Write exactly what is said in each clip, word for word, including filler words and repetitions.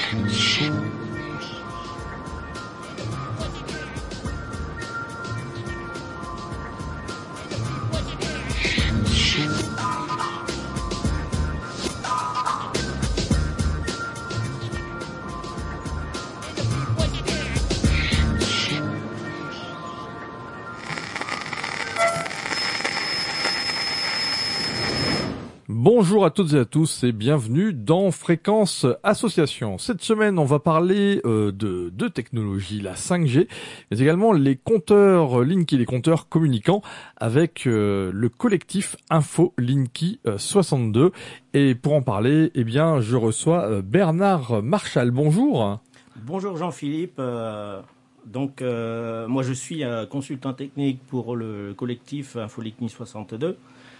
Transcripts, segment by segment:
Bonjour à toutes et à tous et bienvenue dans Fréquence Association. Cette semaine, on va parler euh, de deux technologies, la cinq G, mais également les compteurs Linky, les compteurs communicants, avec euh, le collectif Info Linky euh, soixante-deux. Et pour en parler, eh bien, je reçois euh, Bernard Marchal. Bonjour. Bonjour Jean-Philippe. Euh, donc, euh, moi, je suis euh, consultant technique pour le collectif Info Linky soixante-deux.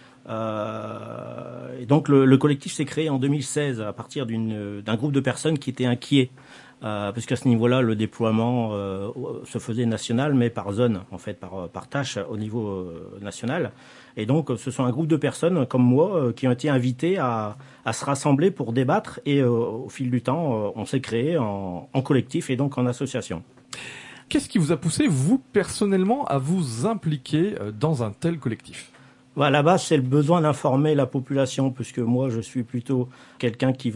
Euh, et donc le, le collectif s'est créé en deux mille seize à partir d'une, d'un groupe de personnes qui étaient inquiets, euh, parce qu'à ce niveau-là, le déploiement euh, se faisait national, mais par zone, en fait, par, par tâche au niveau euh, national. Et donc, ce sont un groupe de personnes comme moi euh, qui ont été invités à, à se rassembler pour débattre. Et euh, au fil du temps, euh, on s'est créé en, en collectif et donc en association. Qu'est-ce qui vous a poussé, vous, personnellement, à vous impliquer dans un tel collectif ? À la base, c'est le besoin d'informer la population, puisque moi, je suis plutôt quelqu'un qui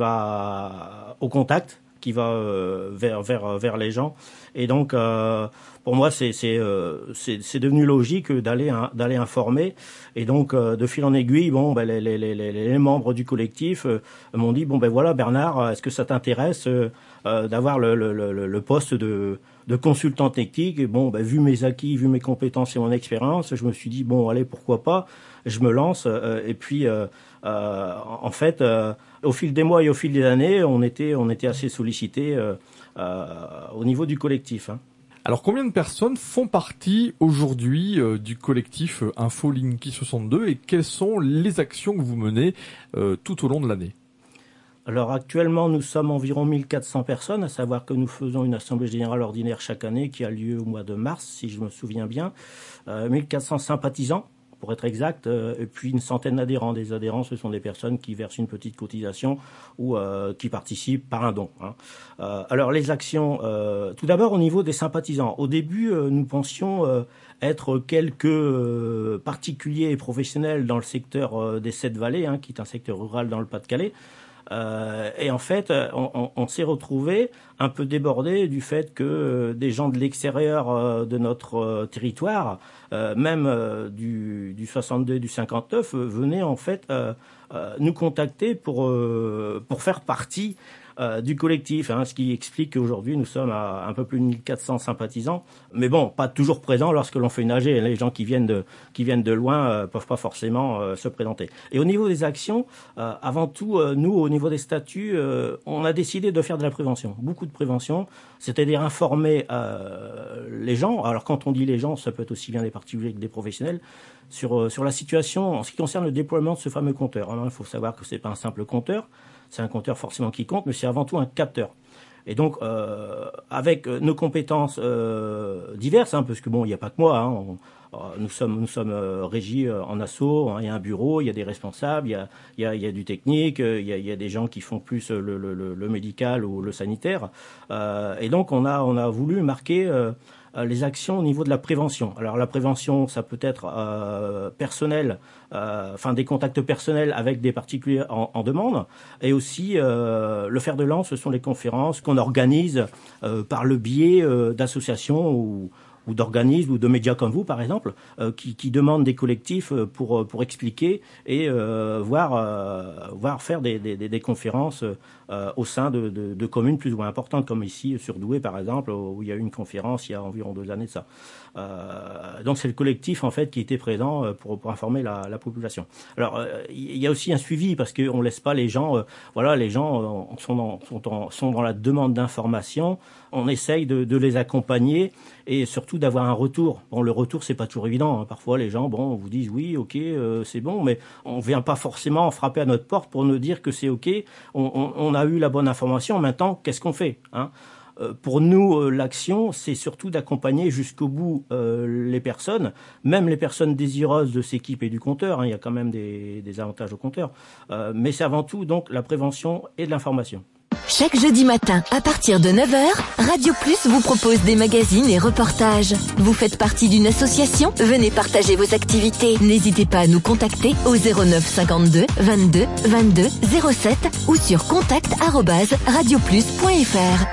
va au contact, qui va euh, vers vers vers les gens, et donc euh, pour moi, c'est c'est euh, c'est, c'est devenu logique d'aller d'aller informer, et donc euh, de fil en aiguille, bon, ben les les les, les membres du collectif euh, m'ont dit bon ben voilà Bernard, est-ce que ça t'intéresse euh, euh, d'avoir le, le le le poste de de consultant technique? Et bon, ben, vu mes acquis, vu mes compétences et mon expérience, je me suis dit bon allez, pourquoi pas, je me lance. Euh, et puis euh, euh, en fait, euh, au fil des mois et au fil des années, on était on était assez sollicité euh, euh, au niveau du collectif. Hein. Alors combien de personnes font partie aujourd'hui euh, du collectif euh, Info Linky soixante-deux et quelles sont les actions que vous menez euh, tout au long de l'année? Alors actuellement, nous sommes environ mille quatre cents personnes, à savoir que nous faisons une assemblée générale ordinaire chaque année qui a lieu au mois de mars, si je me souviens bien. Euh, mille quatre cents sympathisants, pour être exact, euh, et puis une centaine d'adhérents. Des adhérents, ce sont des personnes qui versent une petite cotisation ou euh, qui participent par un don. Hein. Euh, alors les actions, euh, tout d'abord au niveau des sympathisants. Au début, euh, nous pensions euh, être quelques euh, particuliers et professionnels dans le secteur euh, des Sept Vallées, hein, qui est un secteur rural dans le Pas-de-Calais. Euh, et en fait, on, on, on s'est retrouvé un peu débordé du fait que euh, des gens de l'extérieur euh, de notre euh, territoire, euh, même euh, du, du soixante-deux, du cinquante-neuf, euh, venaient en fait euh, euh, nous contacter pour euh, pour faire partie Euh, du collectif, hein, ce qui explique qu'aujourd'hui nous sommes à un peu plus de mille quatre cents sympathisants, mais bon, pas toujours présents lorsque l'on fait une A G. Les gens qui viennent de qui viennent de loin euh, peuvent pas forcément euh, se présenter. Et au niveau des actions, euh, avant tout, euh, nous, au niveau des statuts, euh, on a décidé de faire de la prévention, beaucoup de prévention, c'est-à-dire informer euh, les gens. Alors quand on dit les gens, ça peut être aussi bien des particuliers que des professionnels. Sur euh, sur la situation en ce qui concerne le déploiement de ce fameux compteur. Alors, il faut savoir que c'est pas un simple compteur. C'est un compteur forcément qui compte, mais c'est avant tout un capteur. Et donc, euh, avec nos compétences euh, diverses, hein, parce que bon, il n'y a pas que moi. Hein, on, euh, nous sommes, nous sommes euh, régis euh, en asso. Hein, il y a un bureau, il y a des responsables, il y a, il y a, il y a du technique, euh, il y a, il y a des gens qui font plus le, le, le, le médical ou le sanitaire. Euh, et donc, on a, on a voulu marquer euh, les actions au niveau de la prévention. Alors la prévention, ça peut être euh, personnel, euh, enfin des contacts personnels avec des particuliers en, en demande, et aussi euh, le fer de lance, ce sont les conférences qu'on organise euh, par le biais euh, d'associations ou ou d'organismes ou de médias comme vous, par exemple, euh, qui, qui demandent des collectifs pour pour expliquer et euh, voir euh, voir faire des, des, des conférences euh, au sein de, de, de communes plus ou moins importantes, comme ici sur Douai, par exemple, où il y a eu une conférence il y a environ deux années de ça. Euh, donc c'est le collectif en fait qui était présent pour, pour informer la, la population. Alors euh, il y a aussi un suivi parce qu'on laisse pas les gens, euh, voilà, les gens euh, sont dans, sont, en, sont dans la demande d'information. On essaye de, de les accompagner et surtout d'avoir un retour. Bon, le retour c'est pas toujours évident. Hein. Parfois les gens, bon, vous disent oui, ok, euh, c'est bon, mais on vient pas forcément frapper à notre porte pour nous dire que c'est ok. On, on, on a eu la bonne information. Maintenant, qu'est-ce qu'on fait, hein? Pour nous, euh, l'action, c'est surtout d'accompagner jusqu'au bout euh, les personnes, même les personnes désireuses de s'équiper du compteur. Hein, il y a quand même des, des avantages au compteur. Euh, mais c'est avant tout donc la prévention et de l'information. Chaque jeudi matin, à partir de neuf heures, Radio Plus vous propose des magazines et reportages. Vous faites partie d'une association? Venez partager vos activités. N'hésitez pas à nous contacter au zéro neuf cinquante-deux vingt-deux vingt-deux zéro sept ou sur contact arobase radioplus point fr.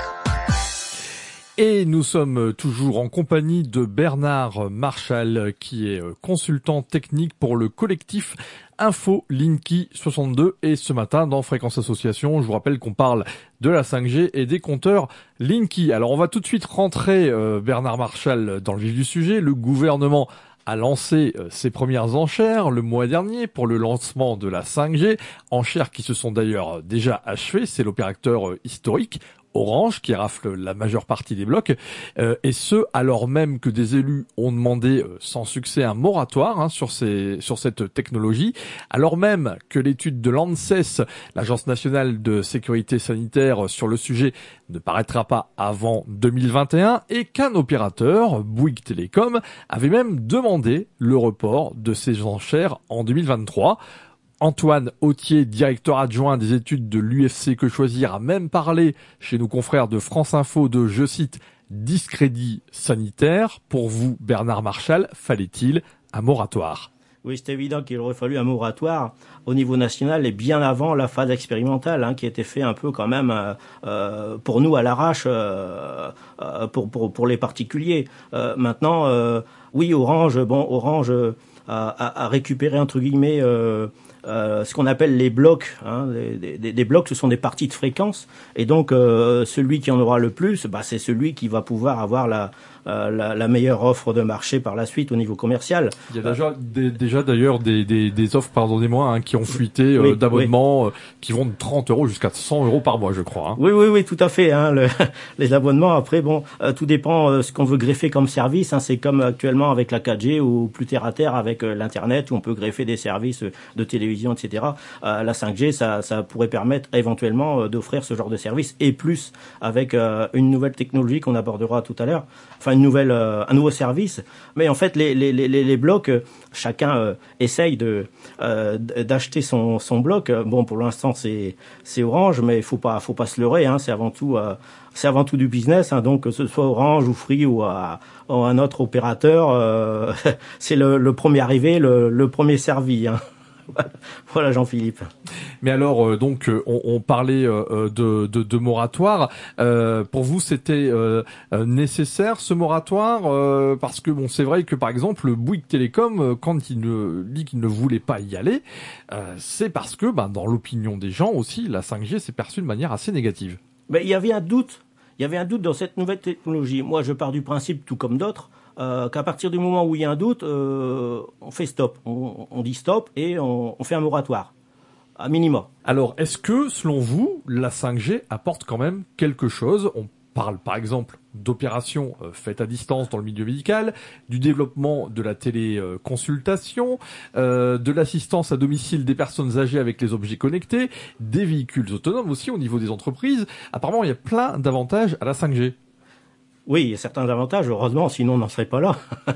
Et nous sommes toujours en compagnie de Bernard Marchal, qui est consultant technique pour le collectif Info Linky soixante-deux. Et ce matin, dans Fréquence Association, je vous rappelle qu'on parle de la cinq G et des compteurs Linky. Alors, on va tout de suite rentrer, euh, Bernard Marchal, dans le vif du sujet. Le gouvernement a lancé euh, ses premières enchères le mois dernier pour le lancement de la cinq G. Enchères qui se sont d'ailleurs déjà achevées. C'est l'opérateur euh, historique Orange qui rafle la majeure partie des blocs, euh, et ce alors même que des élus ont demandé euh, sans succès un moratoire hein, sur ces sur cette technologie, alors même que l'étude de l'ANSES, l'Agence nationale de sécurité sanitaire sur le sujet, ne paraîtra pas avant deux mille vingt et un, et qu'un opérateur, Bouygues Telecom, avait même demandé le report de ces enchères en deux mille vingt-trois. Antoine Autier, directeur adjoint des études de l'U F C Que Choisir, a même parlé chez nos confrères de France Info de, je cite, discrédit sanitaire. Pour vous, Bernard Marchal, fallait-il un moratoire? Oui, c'est évident qu'il aurait fallu un moratoire au niveau national et bien avant la phase expérimentale hein, qui a été fait un peu quand même euh, euh, pour nous à l'arrache euh, euh, pour, pour, pour les particuliers. Euh, maintenant, euh, oui, Orange, bon, Orange euh, a, a, a récupéré entre guillemets euh, Euh, ce qu'on appelle les blocs, hein, des, des, des blocs, ce sont des parties de fréquence, et donc euh, celui qui en aura le plus, bah, c'est celui qui va pouvoir avoir la, euh, la, la meilleure offre de marché par la suite au niveau commercial. Il y a déjà, des, déjà d'ailleurs des, des, des offres, pardonnez-moi, hein, qui ont fuité euh, oui, d'abonnements oui. euh, qui vont de trente euros jusqu'à cent euros par mois, je crois. Hein. Oui, oui, oui, tout à fait. Hein, le, les abonnements, après, bon, euh, tout dépend euh, ce qu'on veut greffer comme service. Hein, c'est comme actuellement avec la quatre G ou plus terre à terre avec euh, l'internet où on peut greffer des services de télévision, et cetera. Euh, la cinq G, ça, ça pourrait permettre éventuellement euh, d'offrir ce genre de service et plus avec euh, une nouvelle technologie qu'on abordera tout à l'heure. Enfin, une nouvelle, euh, un nouveau service. Mais en fait, les, les, les, les blocs, euh, chacun euh, essaye de euh, d'acheter son, son bloc. Bon, pour l'instant, c'est c'est Orange, mais il faut pas, faut pas se leurrer. Hein, c'est avant tout. Euh, c'est avant tout du business, hein, donc que ce soit Orange ou Free ou, à, ou un autre opérateur, euh, c'est le, le premier arrivé, le, le premier servi. Hein. Voilà Jean-Philippe. Mais alors euh, donc euh, on, on parlait euh, de, de, de moratoire. Euh, pour vous c'était euh, nécessaire ce moratoire euh, parce que bon c'est vrai que par exemple le Bouygues Télécom euh, quand il ne dit qu'il ne voulait pas y aller, euh, c'est parce que ben dans l'opinion des gens aussi la cinq G s'est perçue de manière assez négative. Mais il y avait un doute. Il y avait un doute dans cette nouvelle technologie. Moi je pars du principe tout comme d'autres. Euh, qu'à partir du moment où il y a un doute, euh, on fait stop, on, on dit stop et on, on fait un moratoire, à minima. Alors, est-ce que, selon vous, la cinq G apporte quand même quelque chose? On parle, par exemple, d'opérations euh, faites à distance dans le milieu médical, du développement de la téléconsultation, euh, de l'assistance à domicile des personnes âgées avec les objets connectés, des véhicules autonomes aussi au niveau des entreprises. Apparemment, il y a plein d'avantages à la cinq G. Oui, il y a certains avantages, heureusement, sinon on n'en serait pas là.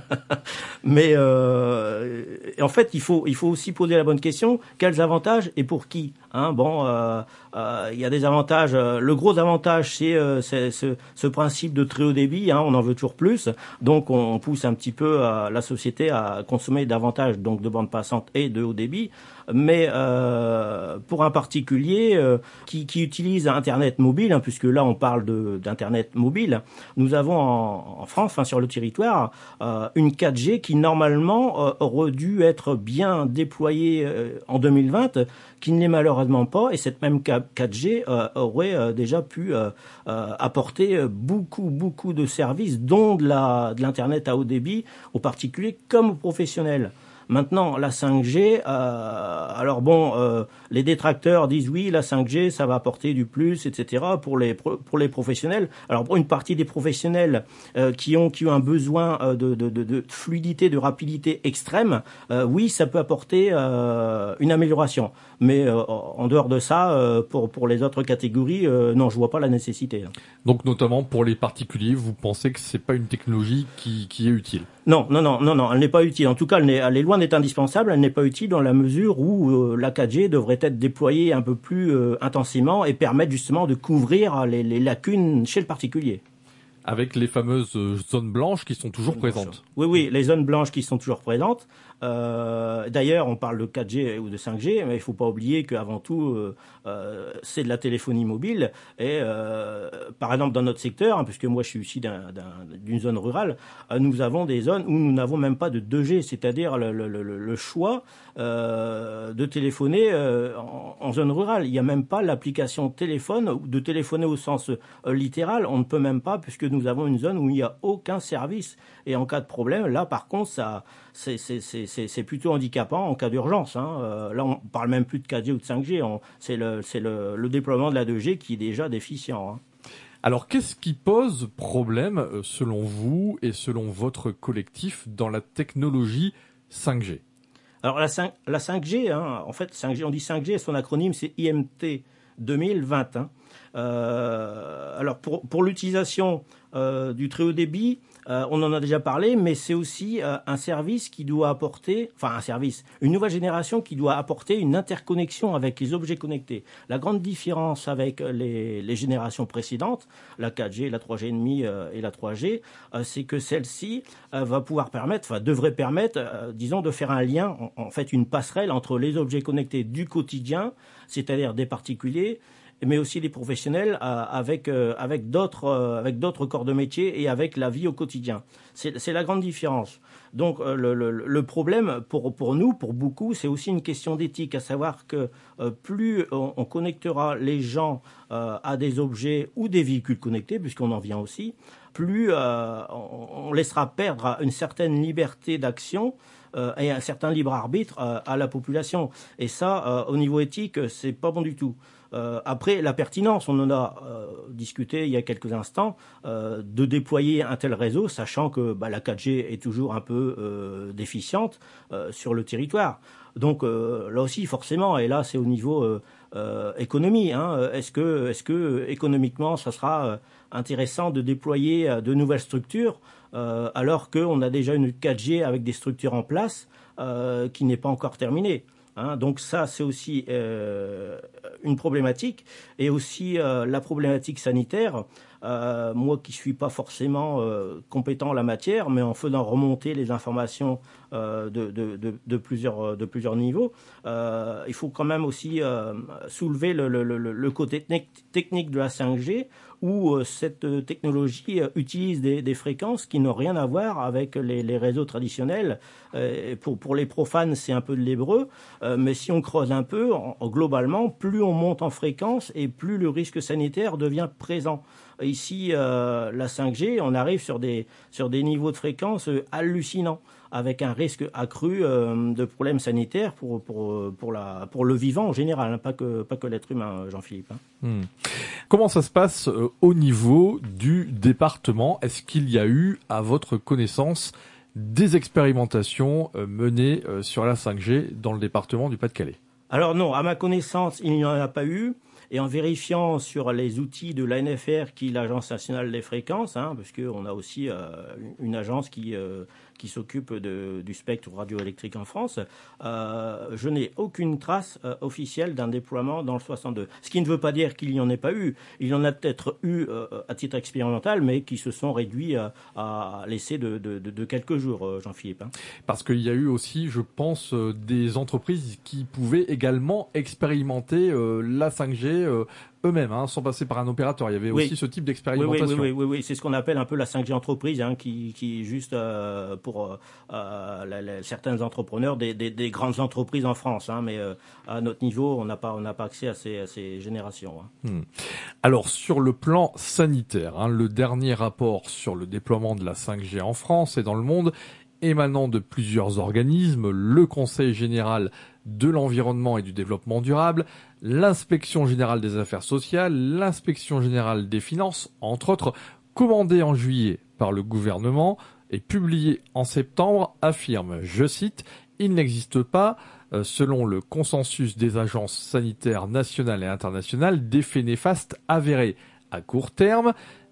Mais euh, en fait, il faut il faut aussi poser la bonne question, quels avantages et pour qui hein, bon, euh, euh, il y a des avantages. Le gros avantage, c'est, euh, c'est ce, ce principe de très haut débit, hein, on en veut toujours plus. Donc, on pousse un petit peu euh, la société à consommer davantage donc de bandes passantes et de haut débit. Mais euh, pour un particulier euh, qui, qui utilise Internet mobile, hein, puisque là on parle de, d'Internet mobile, nous avons en, en France, enfin, sur le territoire, euh, une quatre G qui normalement euh, aurait dû être bien déployée euh, en deux mille vingt, qui ne l'est malheureusement pas, et cette même quatre G euh, aurait euh, déjà pu euh, euh, apporter beaucoup, beaucoup de services, dont de, la, de l'Internet à haut débit, aux particuliers comme aux professionnels. Maintenant, la cinq G, euh, alors bon, euh, les détracteurs disent oui, la cinq G, ça va apporter du plus, et cetera pour les pour les professionnels. Alors pour une partie des professionnels euh, qui ont qui ont un besoin euh, de, de, de, de fluidité, de rapidité extrême, euh, oui, ça peut apporter euh, une amélioration. Mais euh, en dehors de ça, euh, pour pour les autres catégories, euh, non, je vois pas la nécessité. Donc notamment pour les particuliers, vous pensez que c'est pas une technologie qui qui est utile? Non, non, non, non, non, elle n'est pas utile. En tout cas, elle, n'est, elle est loin d'être indispensable. Elle n'est pas utile dans la mesure où euh, la quatre G devrait être déployée un peu plus euh, intensément et permettre justement de couvrir les, les lacunes chez le particulier. Avec les fameuses zones blanches qui sont toujours présentes. Oui, oui, les zones blanches qui sont toujours présentes. Euh, d'ailleurs, on parle de quatre G ou de cinq G, mais il ne faut pas oublier qu'avant tout, euh, euh, c'est de la téléphonie mobile. Et euh, par exemple, dans notre secteur, hein, puisque moi je suis ici d'un, d'un, d'une zone rurale, euh, nous avons des zones où nous n'avons même pas de deux G, c'est-à-dire le, le, le, le choix euh, de téléphoner euh, en, en zone rurale. Il n'y a même pas l'application téléphone, ou de téléphoner au sens euh, littéral. On ne peut même pas, puisque nous avons une zone où il n'y a aucun service. Et en cas de problème, là, par contre, ça, c'est, c'est, c'est, c'est, c'est plutôt handicapant en cas d'urgence. Hein. Euh, là, on parle même plus de quatre G ou de cinq G. On, c'est le, c'est le, le déploiement de la deux G qui est déjà déficient. Hein. Alors, qu'est-ce qui pose problème, selon vous et selon votre collectif, dans la technologie cinq G ? Alors, la, cinq, la cinq G, hein, en fait, cinq G, on dit cinq G, son acronyme, c'est I M T deux mille vingt. Hein. Euh, alors, pour, pour l'utilisation euh, du très haut débit, Euh, on en a déjà parlé, mais c'est aussi euh, un service qui doit apporter, enfin un service, une nouvelle génération qui doit apporter une interconnexion avec les objets connectés. La grande différence avec les, les générations précédentes, la quatre G, la trois G et demi euh, et la trois G, euh, c'est que celle-ci euh, va pouvoir permettre, enfin devrait permettre, euh, disons, de faire un lien, en, en fait une passerelle entre les objets connectés du quotidien, c'est-à-dire des particuliers, mais aussi des professionnels euh, avec euh, avec d'autres euh, avec d'autres corps de métier et avec la vie au quotidien. C'est c'est la grande différence. Donc euh, le, le le problème pour pour nous, pour beaucoup, c'est aussi une question d'éthique, à savoir que euh, plus on, on connectera les gens euh, à des objets ou des véhicules connectés, puisqu'on en vient aussi, plus euh, on, on laissera perdre une certaine liberté d'action euh, et un certain libre arbitre euh, à la population. Et ça, euh, au niveau éthique, c'est pas bon du tout. Euh, après, la pertinence, on en a euh, discuté il y a quelques instants, euh, de déployer un tel réseau, sachant que bah, la quatre G est toujours un peu euh, déficiente euh, sur le territoire. Donc euh, là aussi, forcément, et là c'est au niveau euh, euh, économie. Hein, est-ce que, est-ce que économiquement, ça sera euh, intéressant de déployer euh, de nouvelles structures euh, alors qu'on a déjà une quatre G avec des structures en place euh, qui n'est pas encore terminée? Hein, donc ça, c'est aussi euh, une problématique. Et aussi euh, la problématique sanitaire. Euh, moi qui suis pas forcément euh, compétent en la matière, mais en faisant remonter les informations euh, de, de, de, de, plusieurs, de plusieurs niveaux, euh, il faut quand même aussi euh, soulever le, le, le, le côté technique de la cinq G, où euh, cette technologie euh, utilise des, des fréquences qui n'ont rien à voir avec les, les réseaux traditionnels. Euh, pour, pour les profanes, c'est un peu de l'hébreu, euh, mais si on creuse un peu, en, en, globalement, plus on monte en fréquence et plus le risque sanitaire devient présent. Ici, euh, la cinq G, on arrive sur des, sur des niveaux de fréquence euh, hallucinants, avec un risque accru euh, de problèmes sanitaires pour, pour, pour, la, pour le vivant en général, hein, pas que, pas que l'être humain, Jean-Philippe. Hein. Hmm. Comment ça se passe euh, au niveau du département ? Est-ce qu'il y a eu, à votre connaissance, des expérimentations euh, menées euh, sur la cinq G dans le département du Pas-de-Calais ? Alors non, à ma connaissance, il n'y en a pas eu. Et en vérifiant sur les outils de l'A N F R, qui est l'Agence nationale des fréquences, hein, parce qu'on a aussi euh, une agence qui, euh, qui s'occupe de, du spectre radioélectrique en France, euh, je n'ai aucune trace euh, officielle d'un déploiement dans le soixante-deux. Ce qui ne veut pas dire qu'il n'y en ait pas eu. Il y en a peut-être eu euh, à titre expérimental, mais qui se sont réduits à, à l'essai de, de, de, de quelques jours, euh, Jean-Philippe. Hein. Parce qu'il y a eu aussi, je pense, euh, des entreprises qui pouvaient également expérimenter euh, la cinq G euh, eux-mêmes, hein, sans passer par un opérateur. Il y avait oui. aussi ce type d'expérimentation. Oui, oui, oui, oui, oui, oui. C'est ce qu'on appelle un peu la cinq G entreprise, hein, qui, qui est juste euh, pour euh, la, la, certains entrepreneurs des, des, des grandes entreprises en France. Hein, mais euh, à notre niveau, on n'a pas, on n'a pas accès à ces, à ces générations. Hein. Hmm. Alors, sur le plan sanitaire, hein, le dernier rapport sur le déploiement de la cinq G en France et dans le monde, émanant de plusieurs organismes, le Conseil général de l'environnement et du développement durable, l'inspection générale des affaires sociales, l'inspection générale des finances, entre autres, commandé en juillet par le gouvernement et publié en septembre, affirme, je cite, « Il n'existe pas, euh, selon le consensus des agences sanitaires nationales et internationales, d'effets néfastes avérés à court terme,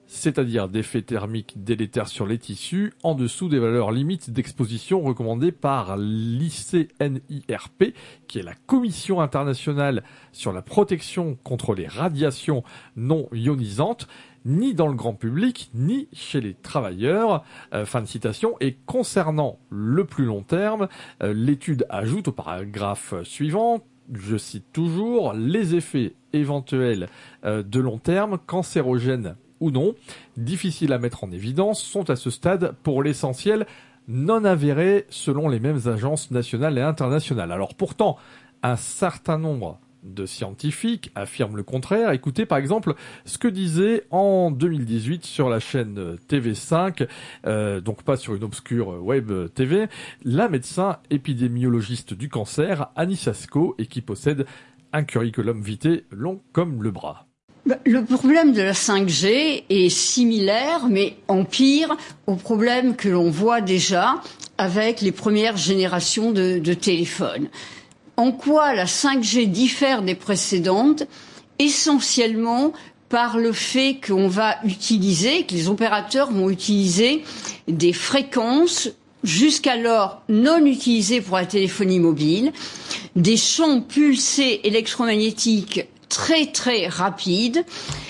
c'est-à-dire d'effets thermiques délétères sur les tissus, en dessous des valeurs limites d'exposition recommandées par l'I C N I R P, qui est la Commission internationale sur la protection contre les radiations non ionisantes, ni dans le grand public, ni chez les travailleurs. Euh, fin de citation. Et concernant le plus long terme, euh, l'étude ajoute au paragraphe suivant, je cite toujours, les effets éventuels euh, de long terme, cancérogènes ou non, difficiles à mettre en évidence, sont à ce stade, pour l'essentiel, non avérés selon les mêmes agences nationales et internationales. Alors pourtant, un certain nombre de scientifiques affirment le contraire. Écoutez par exemple ce que disait en deux mille dix-huit sur la chaîne T V cinq, euh, donc pas sur une obscure web T V, la médecin épidémiologiste du cancer, Annie Sasko, et qui possède un curriculum vitae long comme le bras. Le problème de la cinq G est similaire, mais en pire, au problème que l'on voit déjà avec les premières générations de, de téléphones. En quoi la cinq G diffère des précédentes? Essentiellement par le fait qu'on va utiliser, que les opérateurs vont utiliser des fréquences jusqu'alors non utilisées pour la téléphonie mobile, des champs pulsés électromagnétiques très très rapides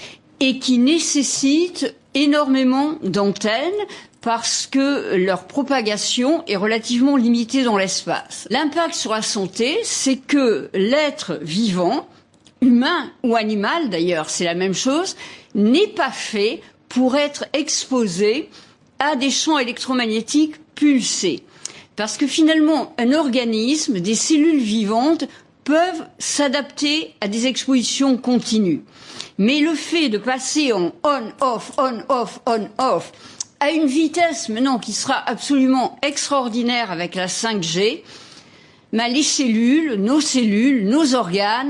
et qui nécessitent énormément d'antennes parce que leur propagation est relativement limitée dans l'espace. L'impact sur la santé, c'est que l'être vivant, humain ou animal d'ailleurs, c'est la même chose, n'est pas fait pour être exposé à des champs électromagnétiques pulsés. Parce que finalement, un organisme, des cellules vivantes, peuvent s'adapter à des expositions continues. Mais le fait de passer en on-off, on-off, on-off, à une vitesse maintenant qui sera absolument extraordinaire avec la cinq G, ben les cellules, nos cellules, nos organes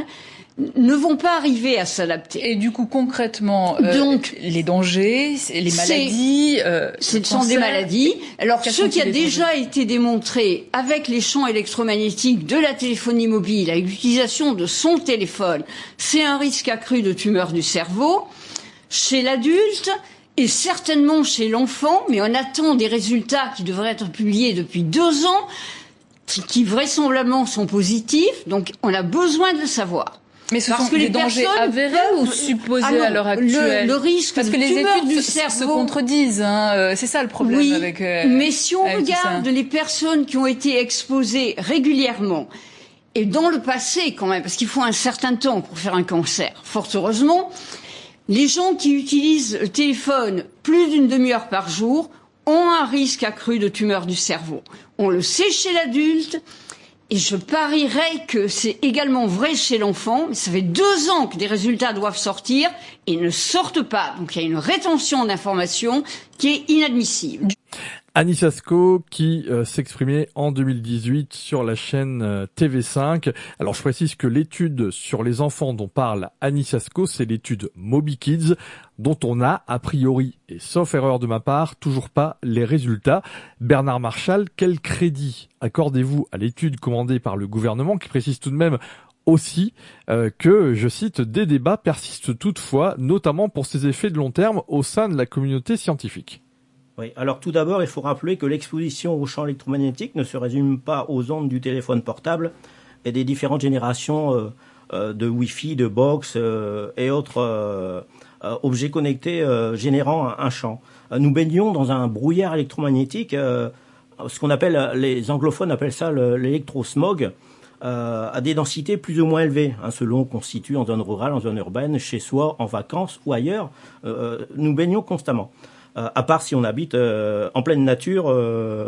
ne vont pas arriver à s'adapter. Et du coup, concrètement, euh, Donc, les dangers, les maladies... Euh, ce sont des maladies. Alors, ce qui a déjà dangers été démontré avec les champs électromagnétiques de la téléphonie mobile, avec l'utilisation de son téléphone, c'est un risque accru de tumeur du cerveau chez l'adulte et certainement chez l'enfant, mais on attend des résultats qui devraient être publiés depuis deux ans, qui, qui vraisemblablement sont positifs, donc on a besoin de le savoir. Mais ce Parce sont que des les dangers avérés peuvent... ou supposés ah non, à l'heure actuelle? Le, le risque Parce que les études du cerveau se contredisent, hein. C'est ça le problème oui, avec. Euh, mais si on avec regarde les personnes qui ont été exposées régulièrement et dans le passé quand même, parce qu'il faut un certain temps pour faire un cancer, fort heureusement, les gens qui utilisent le téléphone plus d'une demi-heure par jour ont un risque accru de tumeur du cerveau. On le sait chez l'adulte. Et je parierais que c'est également vrai chez l'enfant, mais ça fait deux ans que des résultats doivent sortir et ne sortent pas. Donc il y a une rétention d'informations qui est inadmissible. Annie Sasko qui euh, s'exprimait en deux mille dix-huit sur la chaîne euh, T V cinq. Alors je précise que l'étude sur les enfants dont parle Annie Sasko, c'est l'étude MobiKids, dont on a, a priori, et sauf erreur de ma part, toujours pas les résultats. Bernard Marchal, quel crédit accordez-vous à l'étude commandée par le gouvernement, qui précise tout de même aussi euh, que, je cite, des débats persistent toutefois, notamment pour ses effets de long terme au sein de la communauté scientifique? Oui, alors tout d'abord, il faut rappeler que l'exposition aux champs électromagnétiques ne se résume pas aux ondes du téléphone portable et des différentes générations euh, euh, de Wi-Fi, de box euh, et autres euh, euh, objets connectés euh, générant un, un champ. Euh, nous baignons dans un brouillard électromagnétique, euh, ce qu'on appelle, les anglophones appellent ça le, l'électrosmog, euh, à des densités plus ou moins élevées, hein, selon qu'on se situe en zone rurale, en zone urbaine, chez soi, en vacances ou ailleurs. Euh, nous baignons constamment. Euh, à part si on habite euh, en pleine nature, euh,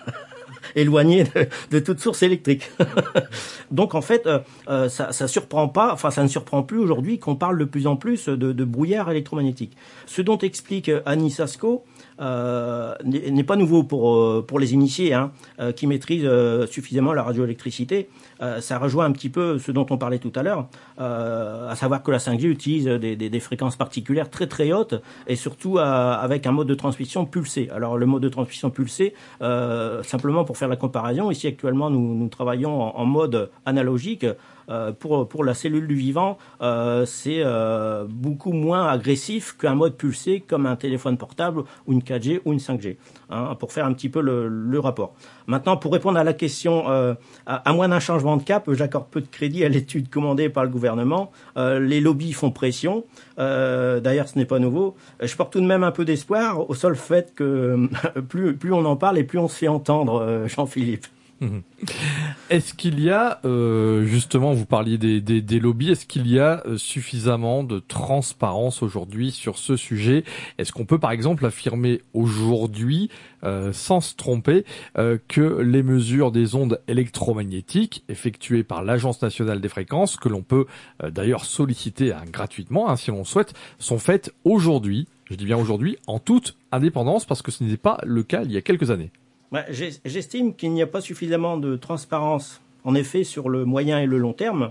éloigné de, de toute source électrique. Donc en fait, euh, ça, ça surprend pas, enfin ça ne surprend plus aujourd'hui qu'on parle de plus en plus de, de brouillard électromagnétique. Ce dont explique Annie Sasko euh, n'est pas nouveau pour pour les initiés, hein, euh, qui maîtrisent euh, suffisamment la radioélectricité. Euh, ça rejoint un petit peu ce dont on parlait tout à l'heure, euh, à savoir que la cinq G utilise des, des, des fréquences particulières très très hautes et surtout euh, avec un mode de transmission pulsé. Alors le mode de transmission pulsé, euh, simplement pour faire la comparaison, ici actuellement nous, nous travaillons en, en mode analogique euh, pour pour la cellule du vivant, euh, c'est euh, beaucoup moins agressif qu'un mode pulsé comme un téléphone portable ou une quatre G ou une cinq G, hein, pour faire un petit peu le, le rapport. Maintenant, pour répondre à la question, euh, à, à moins d'un changement de cap, j'accorde peu de crédit à l'étude commandée par le gouvernement. Euh, les lobbies font pression. Euh, d'ailleurs, ce n'est pas nouveau. Je porte tout de même un peu d'espoir au seul fait que plus, plus on en parle et plus on se fait entendre, euh, Jean-Philippe. Mmh. Est-ce qu'il y a, euh, justement, vous parliez des, des, des lobbies, est-ce qu'il y a euh, suffisamment de transparence aujourd'hui sur ce sujet? Est-ce qu'on peut, par exemple, affirmer aujourd'hui, euh, sans se tromper, euh, que les mesures des ondes électromagnétiques effectuées par l'Agence nationale des fréquences, que l'on peut euh, d'ailleurs solliciter hein, gratuitement, hein, si l'on souhaite, sont faites aujourd'hui, je dis bien aujourd'hui, en toute indépendance, parce que ce n'était pas le cas il y a quelques années? J'estime qu'il n'y a pas suffisamment de transparence, en effet, sur le moyen et le long terme.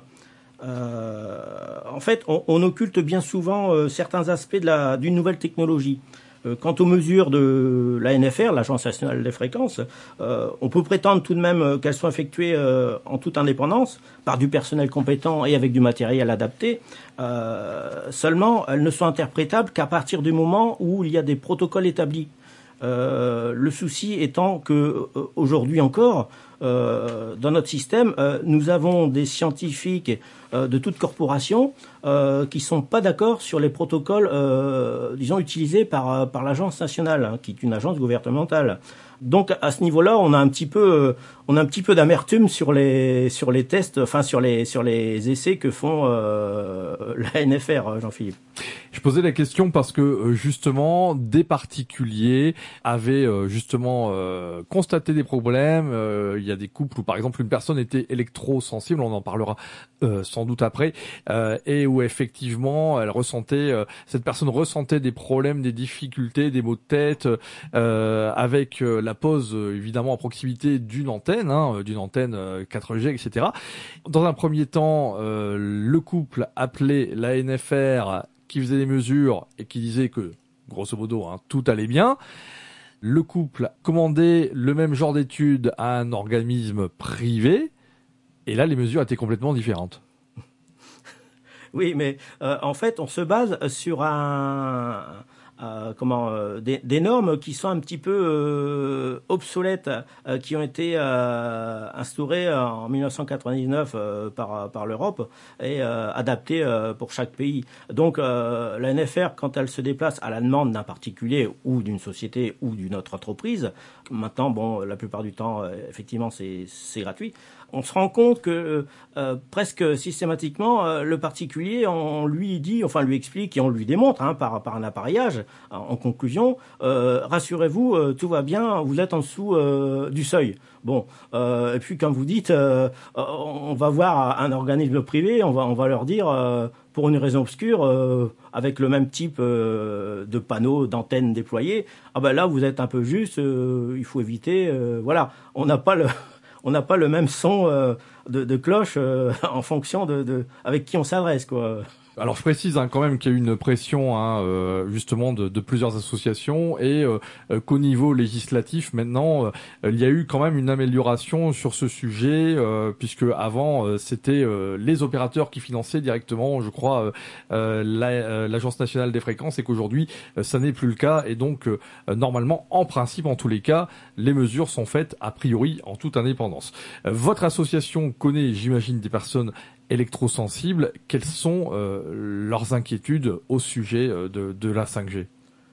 Euh, en fait, on, on occulte bien souvent euh, certains aspects de la, d'une nouvelle technologie. Euh, quant aux mesures de l'A N F R, l'Agence nationale des fréquences, euh, on peut prétendre tout de même qu'elles sont effectuées euh, en toute indépendance, par du personnel compétent et avec du matériel adapté. Euh, seulement, elles ne sont interprétables qu'à partir du moment où il y a des protocoles établis. Euh, le souci étant que euh, aujourd'hui encore, euh, dans notre système, euh, nous avons des scientifiques euh, de toute corporation euh, qui sont pas d'accord sur les protocoles, euh, disons, utilisés par par l'agence nationale, hein, qui est une agence gouvernementale. Donc à ce niveau-là, on a un petit peu, euh, on a un petit peu d'amertume sur les sur les tests, enfin sur les sur les essais que font euh, l'A N F R, Jean-Philippe. Je posais la question parce que justement des particuliers avaient justement euh, constaté des problèmes. Euh, il y a des couples où par exemple une personne était électrosensible, on en parlera euh, sans doute après, euh, et où effectivement elle ressentait, euh, cette personne ressentait des problèmes, des difficultés, des maux de tête, euh, avec euh, la pose euh, évidemment à proximité d'une antenne, hein, d'une antenne euh, quatre G, et cetera. Dans un premier temps, euh, le couple appelait l'A N F R qui faisait des mesures et qui disait que, grosso modo, hein, tout allait bien. Le couple commandait le même genre d'études à un organisme privé, et là, les mesures étaient complètement différentes. Oui, mais euh, en fait, on se base sur un... Euh, comment euh, des, des normes qui sont un petit peu euh, obsolètes, euh, qui ont été euh, instaurées en mille neuf cent quatre-vingt-dix-neuf euh, par par l'Europe et euh, adaptées euh, pour chaque pays. Donc euh, la N F R, quand elle se déplace à la demande d'un particulier ou d'une société ou d'une autre entreprise, maintenant bon, la plupart du temps, euh, effectivement, c'est c'est gratuit. On se rend compte que euh, presque systématiquement, euh, le particulier, on lui dit, enfin lui explique et on lui démontre hein, par, par un appareillage, en conclusion, euh, rassurez-vous, euh, tout va bien, vous êtes en dessous euh, du seuil. Bon, euh, et puis quand vous dites, euh, on va voir un organisme privé, on va, on va leur dire, euh, pour une raison obscure, euh, avec le même type euh, de panneaux, d'antennes déployées, ah ben là vous êtes un peu juste, euh, il faut éviter, euh, voilà, on n'a pas le... On n'a pas le même son euh, de, de cloche euh, en fonction de, de avec qui on s'adresse, quoi. Alors je précise hein, quand même qu'il y a eu une pression hein, euh, justement de, de plusieurs associations et euh, qu'au niveau législatif maintenant euh, il y a eu quand même une amélioration sur ce sujet euh, puisque avant euh, c'était euh, les opérateurs qui finançaient directement je crois euh, la, euh, l'Agence nationale des fréquences et qu'aujourd'hui euh, ça n'est plus le cas et donc euh, normalement en principe en tous les cas les mesures sont faites a priori en toute indépendance. Euh, votre association connaît j'imagine des personnes électrosensibles, quelles sont euh, leurs inquiétudes au sujet euh, de, de la cinq G?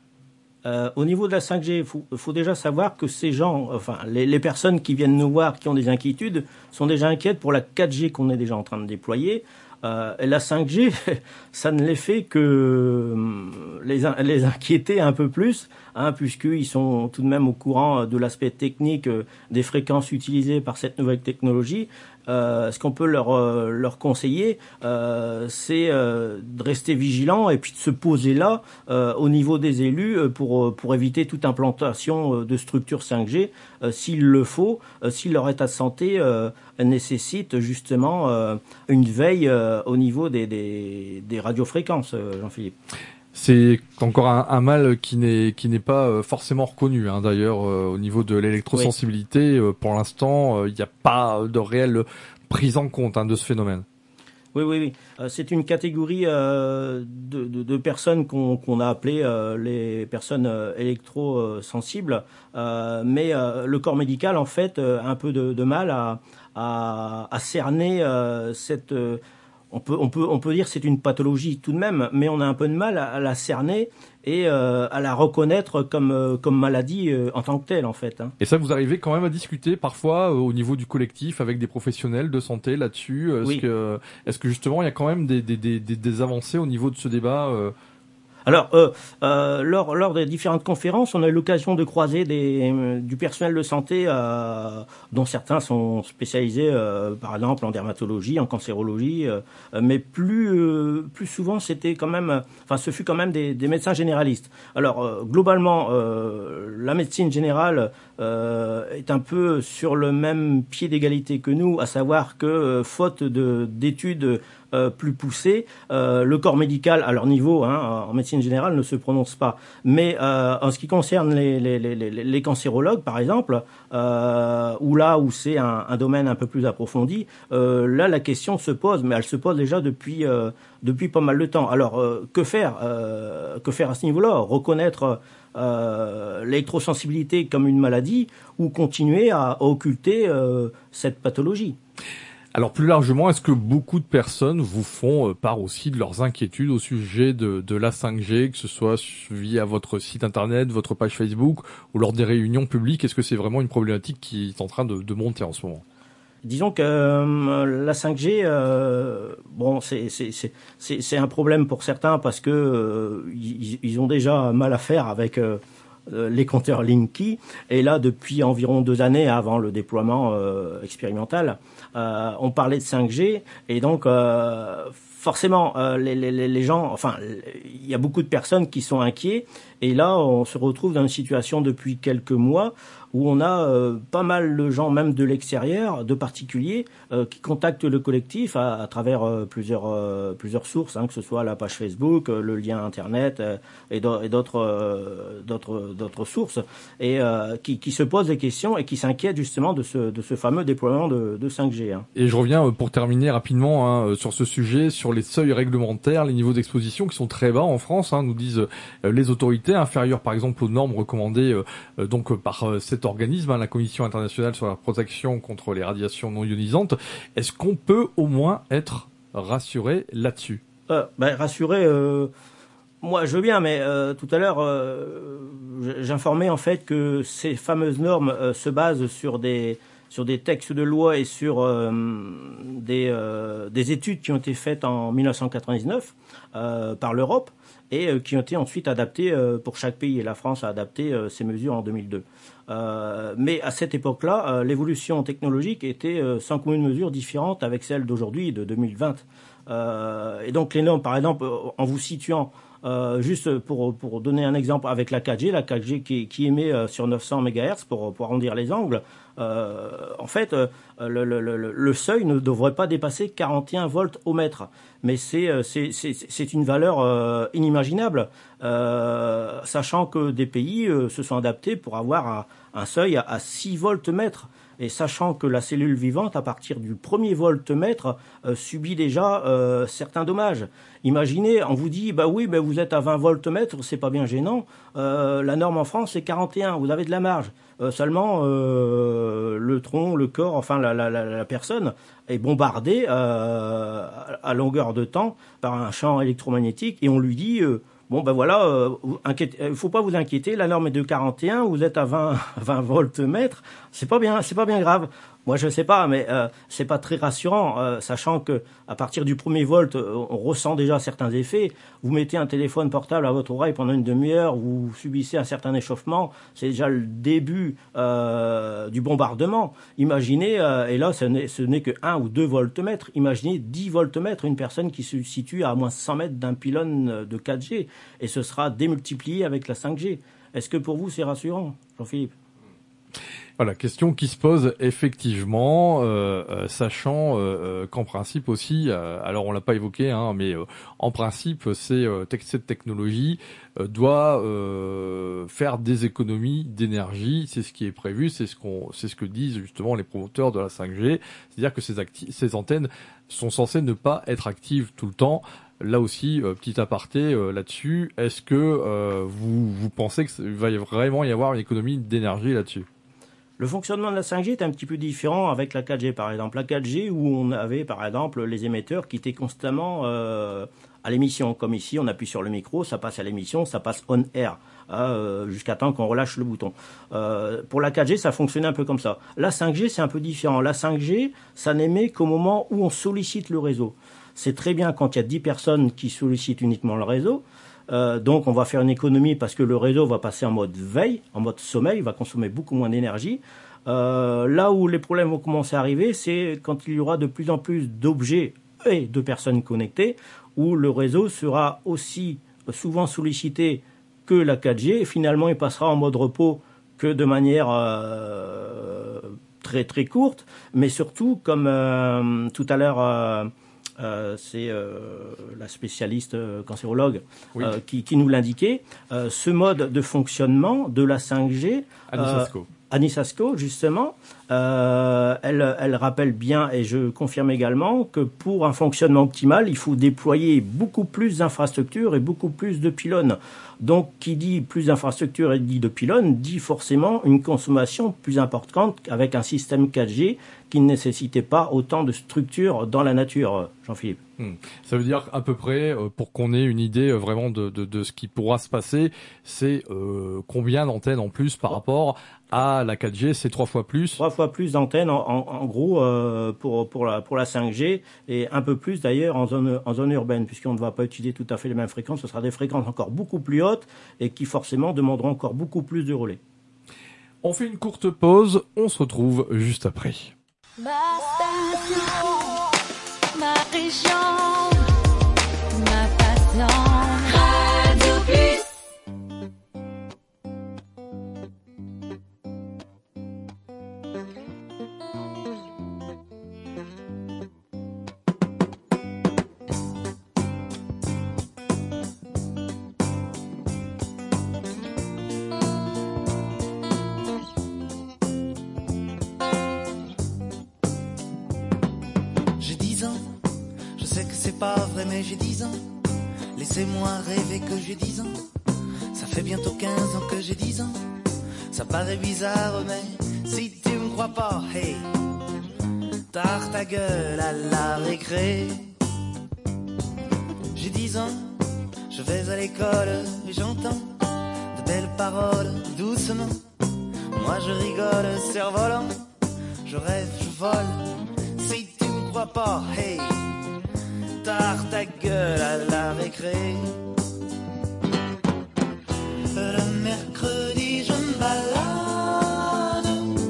Euh, au niveau de la cinq G, il faut, faut déjà savoir que ces gens, enfin les, les personnes qui viennent nous voir, qui ont des inquiétudes, sont déjà inquiètes pour la quatre G qu'on est déjà en train de déployer. Euh, et la cinq G, ça ne les fait que les, les inquiéter un peu plus, hein, puisqu'ils sont tout de même au courant de l'aspect technique des fréquences utilisées par cette nouvelle technologie. Euh, ce qu'on peut leur euh, leur conseiller, euh, c'est euh, de rester vigilant et puis de se poser là euh, au niveau des élus pour pour éviter toute implantation de structures cinq G euh, s'il le faut, euh, si leur état de santé euh, nécessite justement euh, une veille euh, au niveau des des, des radiofréquences, euh, Jean-Philippe. C'est encore un, un mal qui n'est qui n'est pas forcément reconnu. Hein, d'ailleurs, euh, au niveau de l'électrosensibilité, oui. euh, pour l'instant, il euh, n'y a pas de réelle prise en compte hein, de ce phénomène. Oui, oui, oui. Euh, c'est une catégorie euh, de, de, de personnes qu'on, qu'on a appelées euh, les personnes euh, électrosensibles, euh, mais euh, le corps médical, en fait, euh, a un peu de, de mal à, à, à cerner euh, cette... Euh, on peut, on peut, on peut dire que c'est une pathologie tout de même, mais on a un peu de mal à, à la cerner et euh, à la reconnaître comme euh, comme maladie euh, en tant que telle, en fait. Hein. Et ça, vous arrivez quand même à discuter parfois euh, au niveau du collectif avec des professionnels de santé là-dessus. Est-ce Oui. que, est-ce que justement il y a quand même des, des, des, des avancées au niveau de ce débat euh... Alors, euh, euh, lors, lors des différentes conférences, on a eu l'occasion de croiser des, euh, du personnel de santé, euh, dont certains sont spécialisés, euh, par exemple, en dermatologie, en cancérologie, euh, mais plus, euh, plus souvent, c'était quand même, enfin, ce fut quand même des, des médecins généralistes. Alors, euh, globalement, euh, la médecine générale euh, est un peu sur le même pied d'égalité que nous, à savoir que, euh, faute de, d'études Euh, plus poussés, euh, le corps médical à leur niveau, hein, en médecine générale, ne se prononce pas. Mais euh, en ce qui concerne les, les, les, les cancérologues, par exemple, euh, ou là où c'est un, un domaine un peu plus approfondi, euh, là la question se pose, mais elle se pose déjà depuis euh, depuis pas mal de temps. Alors euh, que faire euh, que faire à ce niveau-là? Reconnaître euh, l'électrosensibilité comme une maladie ou continuer à, à occulter euh, cette pathologie? Alors plus largement, est-ce que beaucoup de personnes vous font part aussi de leurs inquiétudes au sujet de, de la cinq G, que ce soit via votre site internet, votre page Facebook ou lors des réunions publiques? Est-ce que c'est vraiment une problématique qui est en train de, de monter en ce moment? Disons que euh, la cinq G, euh, bon, c'est, c'est, c'est, c'est, c'est un problème pour certains parce que euh, ils, ils ont déjà mal à faire avec euh, les compteurs Linky. Et là, depuis environ deux années avant le déploiement euh, expérimental, euh, on parlait de cinq G. Et donc, euh, forcément, euh, les, les, les gens, enfin, il y a beaucoup de personnes qui sont inquiets. Et là, on se retrouve dans une situation depuis quelques mois où on a euh, pas mal de gens, même de l'extérieur, de particuliers, euh, qui contactent le collectif à, à travers euh, plusieurs euh, plusieurs sources, hein, que ce soit la page Facebook, euh, le lien Internet euh, et, do- et d'autres euh, d'autres d'autres sources, et euh, qui, qui se posent des questions et qui s'inquiètent justement de ce de ce fameux déploiement de, de cinq G. Hein. Et je reviens euh, pour terminer rapidement hein, sur ce sujet, sur les seuils réglementaires, les niveaux d'exposition qui sont très bas en France, hein, nous disent euh, les autorités, inférieurs par exemple aux normes recommandées euh, donc euh, par euh, cette organisme, hein, la Commission internationale sur la protection contre les radiations non ionisantes. Est-ce qu'on peut au moins être rassuré là-dessus? euh, ben, Rassuré, euh, moi je veux bien, mais euh, tout à l'heure euh, j'informais en fait que ces fameuses normes euh, se basent sur des sur des textes de loi et sur euh, des, euh, des études qui ont été faites en dix-neuf cent quatre-vingt-dix-neuf euh, par l'Europe et euh, qui ont été ensuite adaptées euh, pour chaque pays. Et la France a adapté euh, ces mesures en deux mille deux. Euh, mais à cette époque-là, euh, l'évolution technologique était euh, sans commune mesure différente avec celle d'aujourd'hui, de deux mille vingt. Euh, et donc les normes, par exemple, en vous situant Euh, juste pour, pour donner un exemple avec la quatre G, la quatre G qui, qui émet euh, sur neuf cents mégahertz pour, pour arrondir les angles, euh, en fait, euh, le, le, le, le seuil ne devrait pas dépasser quarante et un volts au mètre. Mais c'est, c'est, c'est, c'est une valeur euh, inimaginable, euh, sachant que des pays euh, se sont adaptés pour avoir un, un seuil à, à six volts mètre. Et sachant que la cellule vivante, à partir du premier voltmètre, euh, subit déjà euh, certains dommages. Imaginez, on vous dit, bah oui, bah vous êtes à vingt voltmètres, c'est pas bien gênant. Euh, la norme en France, c'est quarante et un, vous avez de la marge. Euh, seulement, euh, le tronc, le corps, enfin la, la, la, la personne est bombardée euh, à longueur de temps par un champ électromagnétique et on lui dit... Euh, Bon ben voilà, il euh, ne faut pas vous inquiéter, la norme est de quarante et un, vous êtes à vingt, vingt voltmètres, c'est pas bien, c'est pas bien grave. Moi je sais pas, mais euh, c'est pas très rassurant, euh, sachant que à partir du premier volt, euh, on ressent déjà certains effets. Vous mettez un téléphone portable à votre oreille pendant une demi-heure, vous subissez un certain échauffement, c'est déjà le début euh, du bombardement. Imaginez, euh, et là ce n'est, ce n'est que un ou deux voltmètres, imaginez dix voltmètres, une personne qui se situe à moins cent mètres d'un pylône de quatre G, et ce sera démultiplié avec la cinq G. Est-ce que pour vous c'est rassurant, Jean-Philippe ? Voilà, question qui se pose effectivement, euh, euh, sachant euh, qu'en principe aussi, euh, alors on l'a pas évoqué, hein, mais euh, en principe, c'est, euh, cette technologie euh, doit euh, faire des économies d'énergie. C'est ce qui est prévu, c'est ce qu'on, c'est ce que disent justement les promoteurs de la cinq G. C'est-à-dire que ces, acti- ces antennes sont censées ne pas être actives tout le temps. Là aussi, euh, petit aparté euh, là-dessus. Est-ce que euh, vous vous pensez qu'il va y vraiment y avoir une économie d'énergie là-dessus? Le fonctionnement de la cinq G est un petit peu différent avec la quatre G, par exemple. La quatre G, où on avait, par exemple, les émetteurs qui étaient constamment euh, à l'émission. Comme ici, on appuie sur le micro, ça passe à l'émission, ça passe on-air, euh, jusqu'à temps qu'on relâche le bouton. Euh, pour la quatre G, ça fonctionnait un peu comme ça. La cinq G, c'est un peu différent. La cinq G, ça n'émet qu'au moment où on sollicite le réseau. C'est très bien quand il y a dix personnes qui sollicitent uniquement le réseau. Euh, donc on va faire une économie parce que le réseau va passer en mode veille, en mode sommeil, va consommer beaucoup moins d'énergie. Euh, là où les problèmes vont commencer à arriver, c'est quand il y aura de plus en plus d'objets et de personnes connectées, où le réseau sera aussi souvent sollicité que la quatre G, et finalement il passera en mode repos que de manière euh, très très courte, mais surtout comme euh, tout à l'heure... Euh, Euh, c'est euh, la spécialiste euh, cancérologue oui. euh, qui, qui nous l'indiquait. Euh, ce mode de fonctionnement de la cinq G, Annie Sasko, euh, Annie Sasko justement, euh, elle, elle rappelle bien, et je confirme également, que pour un fonctionnement optimal, il faut déployer beaucoup plus d'infrastructures et beaucoup plus de pylônes. Donc, qui dit plus d'infrastructures et dit de pylônes, dit forcément une consommation plus importante avec un système quatre G qui ne nécessitait pas autant de structures dans la nature, Jean-Philippe. Hmm. Ça veut dire à peu près, euh, pour qu'on ait une idée euh, vraiment de, de, de ce qui pourra se passer, c'est euh, combien d'antennes en plus par rapport à la quatre G, c'est trois fois plus. Trois fois plus d'antennes en, en, en gros euh, pour pour la pour la cinq G, et un peu plus d'ailleurs en zone en zone urbaine, puisqu'on ne va pas utiliser tout à fait les mêmes fréquences. Ce sera des fréquences encore beaucoup plus hautes et qui forcément demanderont encore beaucoup plus de relais. On fait une courte pause, on se retrouve juste après. Ma station, ma région, ma passion, Radio Plus. Pas vrai mais j'ai dix ans, laissez-moi rêver que j'ai dix ans, ça fait bientôt quinze ans que j'ai dix ans, ça paraît bizarre mais si tu me crois pas, hey, tard ta gueule à la récré. J'ai dix ans, je vais à l'école et j'entends de belles paroles doucement, moi je rigole, cerf-volant, je rêve, je vole, si tu me crois pas, hey, tard ta gueule à la récré. Le mercredi je me balade,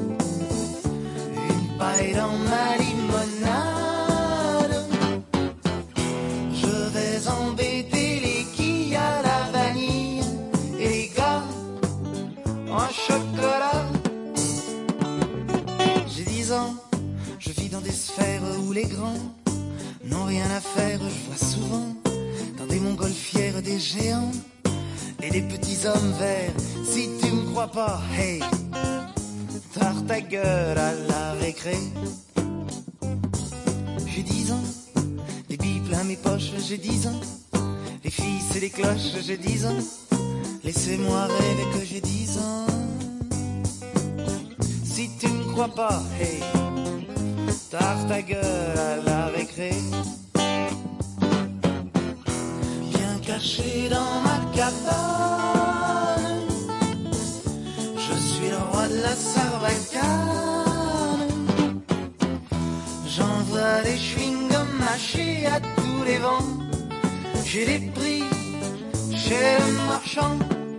une paille dans ma limonade, je vais embêter les quilles à la vanille et les gars en chocolat. J'ai dix ans, je vis dans des sphères où les grands n'ont rien à faire, je vois souvent dans des montgolfières des géants et des petits hommes verts. Si tu me crois pas, hey, tard ta gueule à la récré. J'ai dix ans, des billes plein mes poches, j'ai dix ans, les filles c'est les cloches, j'ai dix ans, laissez-moi rêver que j'ai dix ans. Si tu me crois pas, hey, tard ta gueule à la récré. Bien caché dans ma cabane, je suis le roi de la sarbacane. J'envoie des chewing-gums mâchés à tous les vents, j'ai des prix chez le marchand.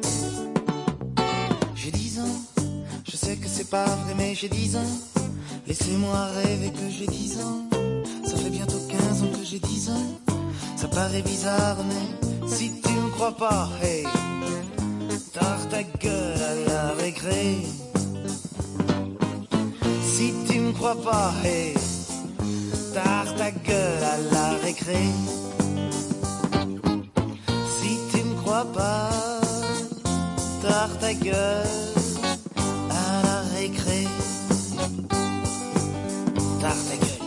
J'ai dix ans, je sais que c'est pas vrai mais j'ai dix ans, laissez-moi rêver que j'ai dix ans, ça fait bientôt quinze ans que j'ai dix ans, ça paraît bizarre mais si tu me crois pas, hey, tard ta gueule à la récré. crois pas, hey, tard ta gueule à la récré. Si tu me crois pas, tard ta gueule à la récré. Tard ta gueule.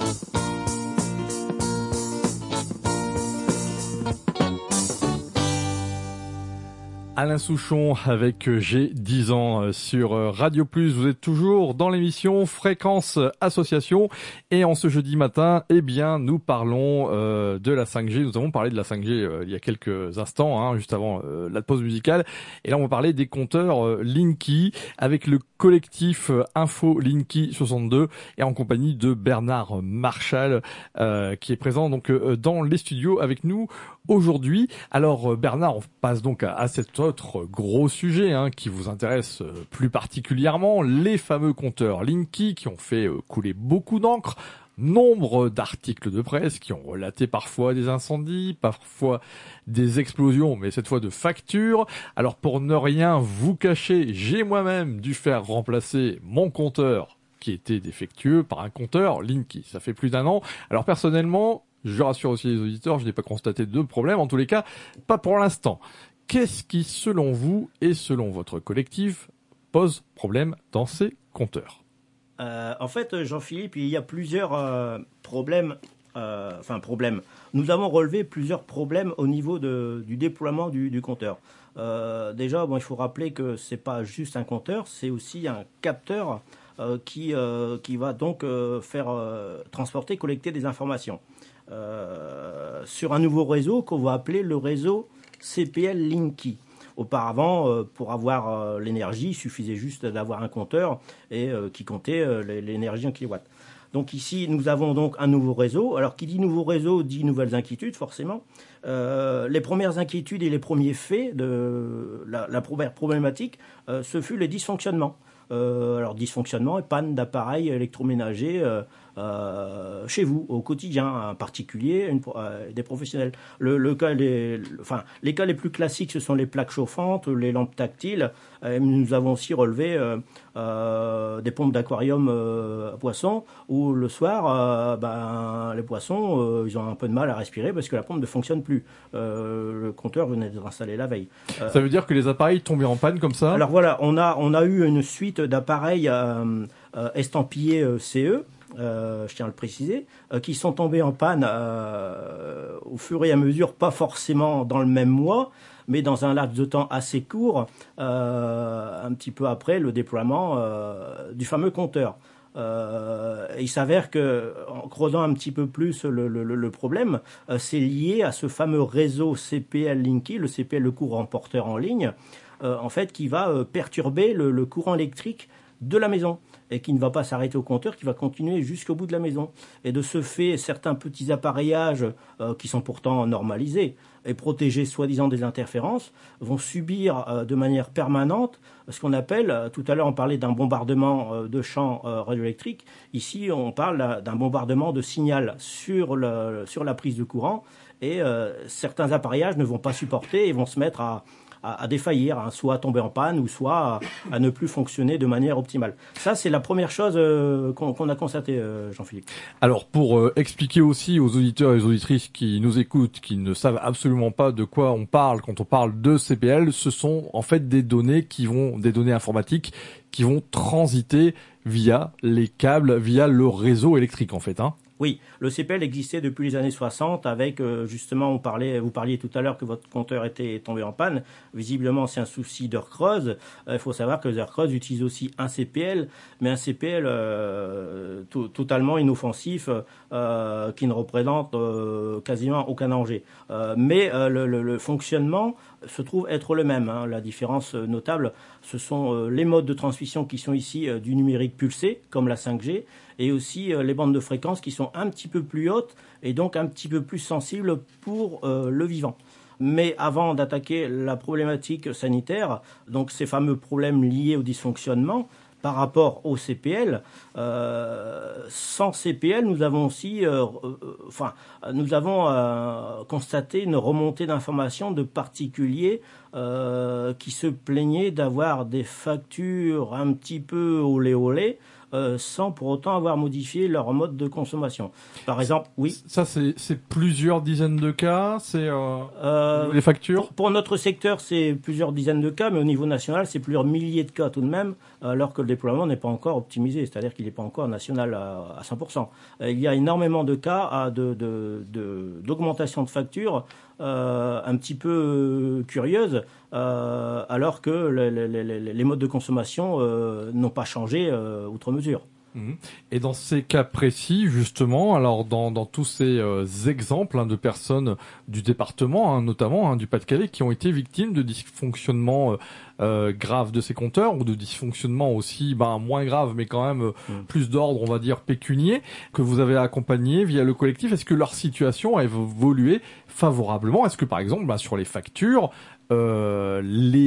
Alain Souchon avec J'ai dix ans sur Radio Plus. Vous êtes toujours dans l'émission Fréquence Association et en ce jeudi matin, eh bien, nous parlons euh, de la cinq G. Nous avons parlé de la cinq G euh, il y a quelques instants, hein, juste avant euh, la pause musicale. Et là, on va parler des compteurs euh, Linky avec le collectif euh, Info Linky soixante-deux et en compagnie de Bernard Marchal euh, qui est présent donc euh, dans les studios avec nous aujourd'hui. Alors Bernard, on passe donc à, à cet autre gros sujet hein, qui vous intéresse euh, plus particulièrement, les fameux compteurs Linky qui ont fait euh, couler beaucoup d'encre, nombre d'articles de presse qui ont relaté parfois des incendies, parfois des explosions, mais cette fois de factures. Alors pour ne rien vous cacher, j'ai moi-même dû faire remplacer mon compteur qui était défectueux par un compteur Linky. Ça fait plus d'un an. Alors personnellement, je rassure aussi les auditeurs, je n'ai pas constaté de problème, en tous les cas, pas pour l'instant. Qu'est-ce qui, selon vous et selon votre collectif, pose problème dans ces compteurs ? euh, En fait, Jean-Philippe, il y a plusieurs euh, problèmes, euh, enfin problèmes. Nous avons relevé plusieurs problèmes au niveau de, du déploiement du, du compteur. Euh, déjà, bon, il faut rappeler que c'est pas juste un compteur, c'est aussi un capteur euh, qui, euh, qui va donc euh, faire euh, transporter, collecter des informations. Euh, sur un nouveau réseau qu'on va appeler le réseau C P L Linky. Auparavant, euh, pour avoir euh, l'énergie, il suffisait juste d'avoir un compteur et euh, qui comptait euh, l'énergie en kilowatts. Donc ici, nous avons donc un nouveau réseau. Alors qui dit nouveau réseau dit nouvelles inquiétudes, forcément. Euh, les premières inquiétudes et les premiers faits de la, la première problématique, euh, ce fut les dysfonctionnements. Euh, alors dysfonctionnement et panne d'appareils électroménagers euh, euh, chez vous au quotidien, un particulier, une, euh, des professionnels. Le, le cas les, enfin les cas les plus classiques, ce sont les plaques chauffantes, les lampes tactiles. Euh, nous avons aussi relevé euh, euh, des pompes d'aquarium euh, à poissons où le soir, euh, ben les poissons, euh, ils ont un peu de mal à respirer parce que la pompe ne fonctionne plus. Euh, le compteur venait d'être installé la veille. Euh, ça veut dire que les appareils tombaient en panne comme ça ? Alors voilà, on a on a eu une suite d'appareils euh, euh, estampillés euh, C E, euh, je tiens à le préciser, euh, qui sont tombés en panne euh, au fur et à mesure, pas forcément dans le même mois, mais dans un laps de temps assez court, euh, un petit peu après le déploiement euh, du fameux compteur. Euh, il s'avère que, en creusant un petit peu plus le, le, le problème, euh, c'est lié à ce fameux réseau C P L Linky, le C P L, le courant porteur en ligne, euh, en fait, qui va euh, perturber le, le courant électrique de la maison et qui ne va pas s'arrêter au compteur, qui va continuer jusqu'au bout de la maison. Et de ce fait, certains petits appareillages euh, qui sont pourtant normalisés et protégés soi-disant des interférences vont subir euh, de manière permanente ce qu'on appelle, euh, tout à l'heure on parlait d'un bombardement euh, de champs euh, radioélectriques, ici on parle euh, d'un bombardement de signal sur, le, sur la prise de courant et euh, certains appareillages ne vont pas supporter et vont se mettre à À, à défaillir, hein, soit à tomber en panne ou soit à, à ne plus fonctionner de manière optimale. Ça, c'est la première chose euh, qu'on, qu'on a constatée, euh, Jean-Philippe. Alors, pour euh, expliquer aussi aux auditeurs et aux auditrices qui nous écoutent, qui ne savent absolument pas de quoi on parle quand on parle de C P L, ce sont en fait des données qui vont, des données informatiques qui vont transiter via les câbles, via le réseau électrique en fait, hein. Oui, le C P L existait depuis les années soixante avec, euh, justement, on parlait, vous parliez tout à l'heure que votre compteur était tombé en panne. Visiblement, c'est un souci d'heure creuse. Il euh, faut savoir que les heures creuses utilisent aussi un C P L, mais un C P L euh, to- totalement inoffensif euh, qui ne représente euh, quasiment aucun danger. Euh, mais euh, le, le, le fonctionnement se trouve être le même, hein. La différence notable, ce sont euh, les modes de transmission qui sont ici euh, du numérique pulsé, comme la cinq G, et aussi euh, les bandes de fréquences qui sont un petit peu plus hautes et donc un petit peu plus sensibles pour euh, le vivant. Mais avant d'attaquer la problématique sanitaire, donc ces fameux problèmes liés au dysfonctionnement, par rapport au C P L, euh, sans C P L, nous avons aussi, euh, euh, enfin, nous avons euh, constaté une remontée d'informations de particuliers euh, qui se plaignaient d'avoir des factures un petit peu olé olé euh, sans pour autant avoir modifié leur mode de consommation. Par exemple, oui. Ça, c'est, c'est plusieurs dizaines de cas, c'est euh, euh, les factures. Pour, pour notre secteur, c'est plusieurs dizaines de cas, mais au niveau national, c'est plusieurs milliers de cas tout de même, alors que le déploiement n'est pas encore optimisé, c'est-à-dire qu'il n'est pas encore national à, à cent pour cent. Euh, il y a énormément de cas à de, de, de, d'augmentation de factures euh, un petit peu curieuses, euh, alors que le, le, le, les modes de consommation euh, n'ont pas changé euh, outre mesure. Et dans ces cas précis, justement, alors dans, dans tous ces euh, exemples hein, de personnes du département, hein, notamment hein, du Pas-de-Calais, qui ont été victimes de dysfonctionnements euh, euh, graves de ces compteurs, ou de dysfonctionnements aussi ben, moins graves, mais quand même euh, mmh. plus d'ordre, on va dire, pécunier, que vous avez accompagné via le collectif, est-ce que leur situation a évolué favorablement? Est-ce que, par exemple, ben, sur les factures, euh,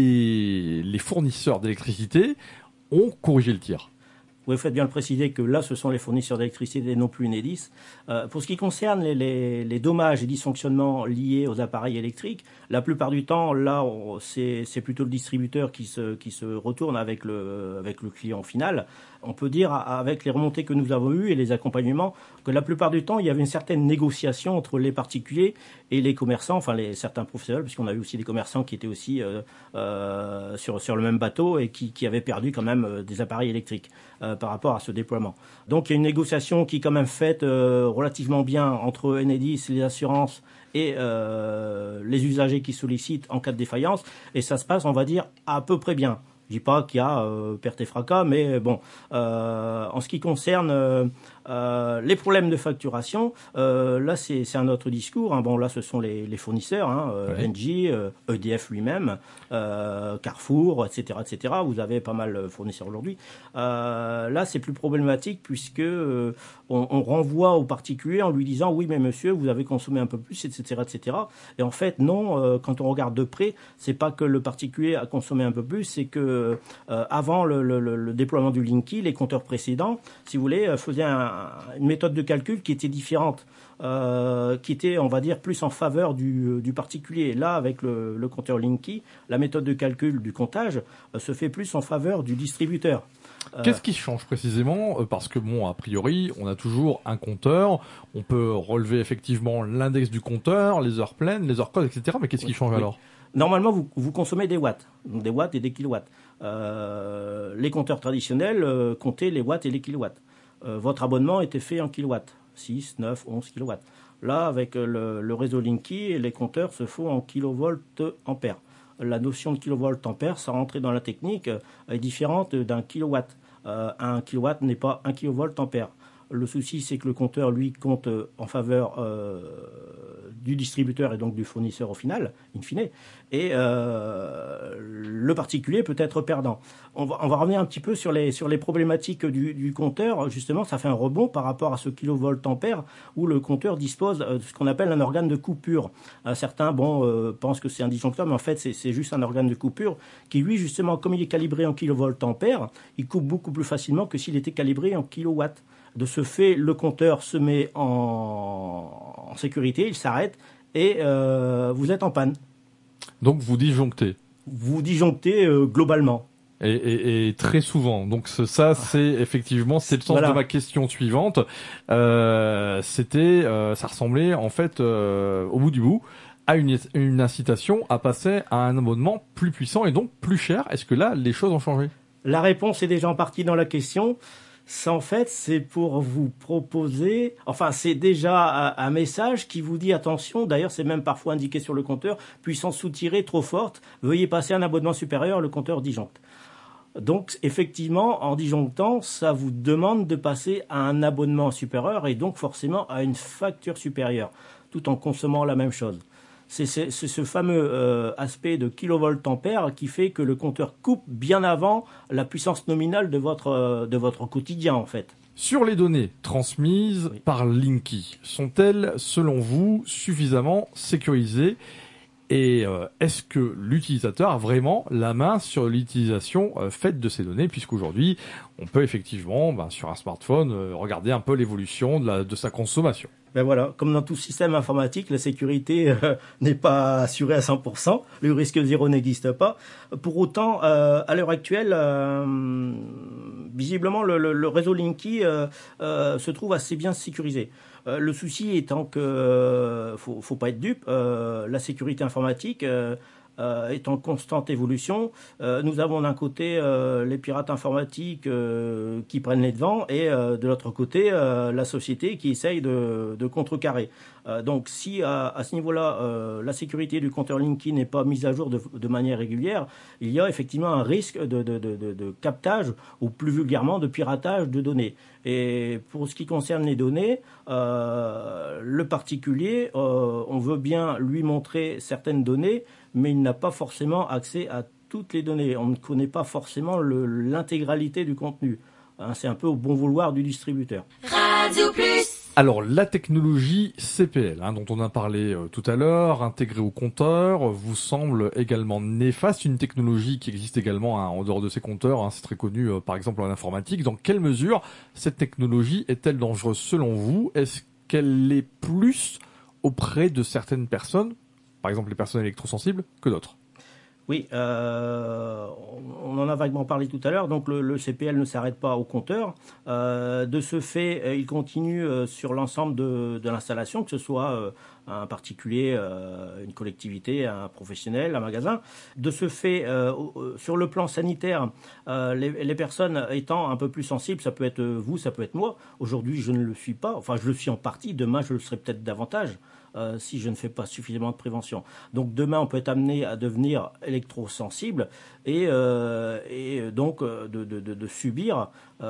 les, les fournisseurs d'électricité ont corrigé le tir? Vous faites bien de préciser que là, ce sont les fournisseurs d'électricité et non plus Enedis. Euh, pour ce qui concerne les, les, les dommages et dysfonctionnements liés aux appareils électriques, la plupart du temps, là, on, c'est, c'est plutôt le distributeur qui se, qui se retourne avec le, avec le client final. On peut dire, avec les remontées que nous avons eues et les accompagnements, que la plupart du temps, il y avait une certaine négociation entre les particuliers et les commerçants, enfin les, certains professionnels, puisqu'on a eu aussi des commerçants qui étaient aussi euh, euh, sur, sur le même bateau et qui, qui avaient perdu quand même des appareils électriques euh, par rapport à ce déploiement. Donc il y a une négociation qui est quand même faite euh, relativement bien entre Enedis, les assurances et euh, les usagers qui sollicitent en cas de défaillance, et ça se passe, on va dire, à peu près bien. Je dis pas qu'il y a euh, perte et fracas, mais bon, euh, en ce qui concerne euh, euh, les problèmes de facturation, euh, là c'est, c'est un autre discours. Hein. Bon, là ce sont les, les fournisseurs, hein, euh, ouais. Engie, euh, E D F lui-même, euh, Carrefour, et cetera, et cetera. Vous avez pas mal de fournisseurs aujourd'hui. Euh, là c'est plus problématique puisque euh, on, on renvoie au particulier en lui disant oui mais monsieur vous avez consommé un peu plus, et cetera, et cetera. Et en fait non, euh, quand on regarde de près, c'est pas que le particulier a consommé un peu plus, c'est que Euh, avant le, le, le déploiement du Linky, les compteurs précédents, si vous voulez, euh, faisaient un, une méthode de calcul qui était différente, euh, qui était, on va dire, plus en faveur du, du particulier. Là, avec le, le compteur Linky, la méthode de calcul du comptage euh, se fait plus en faveur du distributeur. Qu'est-ce qui change précisément? Parce que bon, a priori, on a toujours un compteur. On peut relever effectivement l'index du compteur, les heures pleines, les heures creuses, et cetera. Mais qu'est-ce qui oui, change oui. alors? Normalement, vous, vous consommez des watts, donc des watts et des kilowatts. Euh, les compteurs traditionnels euh, comptaient les watts et les kilowatts. Euh, votre abonnement était fait en kilowatts, six, neuf, onze kilowatts. Là, avec le, le réseau Linky, les compteurs se font en kilovolts ampères. La notion de kilovolts ampères, sans rentrer dans la technique, est différente d'un kilowatt. Euh, un kilowatt n'est pas un kilovolt ampère. Le souci, c'est que le compteur, lui, compte en faveur euh, du distributeur et donc du fournisseur au final, in fine, et euh, le particulier peut être perdant. On va, on va revenir un petit peu sur les, sur les problématiques du, du compteur. Justement, ça fait un rebond par rapport à ce kilovolt ampère où le compteur dispose de ce qu'on appelle un organe de coupure. Euh, certains bon, euh, pensent que c'est un disjoncteur, mais en fait, c'est, c'est juste un organe de coupure qui, lui, justement, comme il est calibré en kilovolt ampère, il coupe beaucoup plus facilement que s'il était calibré en kilowatts. De ce fait, le compteur se met en, en sécurité, il s'arrête et euh, vous êtes en panne. Donc vous disjonctez. Vous disjonctez euh, globalement. Et, et, et très souvent. Donc ça, c'est effectivement, c'est le sens voilà. de ma question suivante. Euh, c'était, euh, ça ressemblait en fait, euh, au bout du bout, à une, une incitation à passer à un abonnement plus puissant et donc plus cher. Est-ce que là, les choses ont changé? La réponse est déjà en partie dans la question. Ça, en fait, c'est pour vous proposer... Enfin, c'est déjà un, un message qui vous dit, attention, d'ailleurs, c'est même parfois indiqué sur le compteur, puissance soutirée trop forte, veuillez passer un abonnement supérieur, le compteur disjoncte. Donc, effectivement, en disjonctant, ça vous demande de passer à un abonnement supérieur et donc forcément à une facture supérieure, tout en consommant la même chose. C'est, c'est, c'est ce fameux euh, aspect de kilovolt ampère qui fait que le compteur coupe bien avant la puissance nominale de votre, euh, de votre quotidien, en fait. Sur les données transmises oui. par Linky, sont-elles, selon vous, suffisamment sécurisées? Et euh, est-ce que l'utilisateur a vraiment la main sur l'utilisation euh, faite de ces données, puisqu'aujourd'hui, on peut effectivement, ben, sur un smartphone, euh, regarder un peu l'évolution de, la, de sa consommation? Ben voilà, comme dans tout système informatique, la sécurité euh, n'est pas assurée à cent pour cent, le risque zéro n'existe pas. Pour autant, euh, à l'heure actuelle, euh, visiblement, le, le, le réseau Linky euh, euh, se trouve assez bien sécurisé. Euh, le souci étant que euh, faut, faut pas être dupe. Euh, la sécurité informatique euh, euh, est en constante évolution. Euh, nous avons d'un côté euh, les pirates informatiques euh, qui prennent les devants et euh, de l'autre côté euh, la société qui essaye de, de contrecarrer. Euh, donc si à, à ce niveau-là euh, la sécurité du compteur Linky n'est pas mise à jour de, de manière régulière, il y a effectivement un risque de, de, de, de, de captage ou plus vulgairement de piratage de données. Et pour ce qui concerne les données, euh, le particulier, euh, on veut bien lui montrer certaines données, mais il n'a pas forcément accès à toutes les données. On ne connaît pas forcément le, l'intégralité du contenu. Hein, c'est un peu au bon vouloir du distributeur. Radio Plus. Alors, la technologie C P L, hein, dont on a parlé euh, tout à l'heure, intégrée au compteur, vous semble également néfaste. Une technologie qui existe également hein, en dehors de ces compteurs, hein, c'est très connu euh, par exemple en informatique. Dans quelle mesure cette technologie est-elle dangereuse selon vous ? Est-ce qu'elle est plus auprès de certaines personnes, par exemple les personnes électrosensibles, que d'autres ? Oui, euh, on en a vaguement parlé tout à l'heure. Donc le, le C P L ne s'arrête pas au compteur. Euh, de ce fait, il continue euh, sur l'ensemble de, de l'installation, que ce soit euh, un particulier, euh, une collectivité, un professionnel, un magasin. De ce fait, euh, sur le plan sanitaire, euh, les, les personnes étant un peu plus sensibles, ça peut être vous, ça peut être moi. Aujourd'hui, je ne le suis pas. Enfin, je le suis en partie. Demain, je le serai peut-être davantage. Euh, si je ne fais pas suffisamment de prévention. Donc demain, on peut être amené à devenir électrosensible et, euh, et donc euh, de, de, de, de subir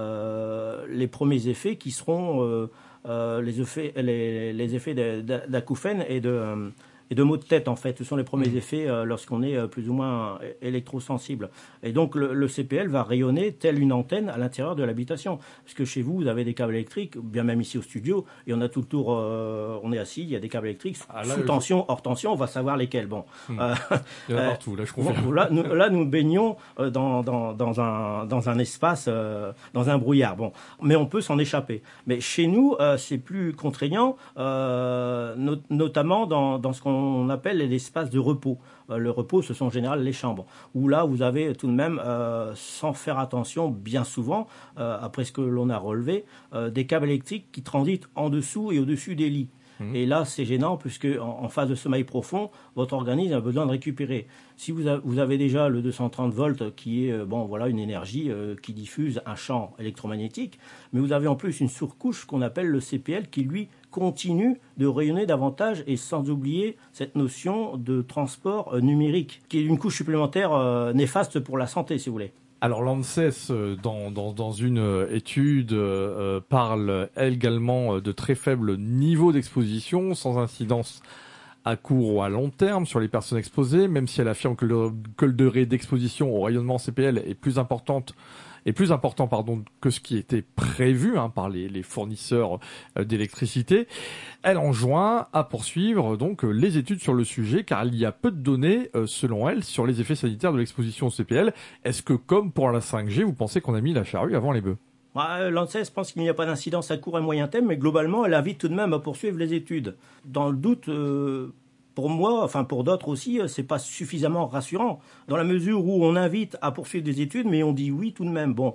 euh, les premiers effets qui seront euh, euh, les effets, les, les effets d'acouphènes et de... Euh, et de maux de tête, en fait. Ce sont les premiers effets euh, lorsqu'on est euh, plus ou moins électrosensible. Et donc, le, le C P L va rayonner telle une antenne à l'intérieur de l'habitation. Parce que chez vous, vous avez des câbles électriques, bien même ici au studio, et on a tout le tour, euh, on est assis, il y a des câbles électriques, ah, là, sous tension, je... hors tension, on va savoir lesquels. Bon. Hum. Euh, il y en a partout, là, je confirme. Bon, là, nous, là, nous baignons dans, dans, dans, un, dans un espace, euh, dans un brouillard. Bon. Mais on peut s'en échapper. Mais chez nous, euh, c'est plus contraignant, euh, not- notamment dans, dans ce qu'on on appelle l'espace de repos. Euh, le repos, ce sont en général les chambres, où là, vous avez tout de même, euh, sans faire attention, bien souvent, euh, après ce que l'on a relevé, euh, des câbles électriques qui transitent en dessous et au-dessus des lits. Mmh. Et là, c'est gênant, puisque en, en phase de sommeil profond, votre organisme a besoin de récupérer. Si vous, a, vous avez déjà le deux cent trente volts, qui est euh, bon, voilà, une énergie euh, qui diffuse un champ électromagnétique, mais vous avez en plus une surcouche qu'on appelle le C P L, qui, lui, continue de rayonner davantage, et sans oublier cette notion de transport euh, numérique, qui est une couche supplémentaire euh, néfaste pour la santé, si vous voulez. Alors l'ANSES, dans, dans, dans une étude, euh, parle également de très faibles niveaux d'exposition, sans incidence à court ou à long terme sur les personnes exposées, même si elle affirme que le, que le degré d'exposition au rayonnement C P L est plus importante est plus important pardon que ce qui était prévu hein, par les, les fournisseurs euh, d'électricité. Elle enjoint à poursuivre donc euh, les études sur le sujet, car il y a peu de données euh, selon elle sur les effets sanitaires de l'exposition au C P L. Est-ce que, comme pour la cinq G, vous pensez qu'on a mis la charrue avant les bœufs ? Bah, L'ANSES pense qu'il n'y a pas d'incidence à court et moyen terme, mais globalement, elle invite tout de même à poursuivre les études. Dans le doute, euh, pour moi, enfin pour d'autres aussi, c'est pas suffisamment rassurant, dans la mesure où on invite à poursuivre des études, mais on dit oui tout de même. Bon,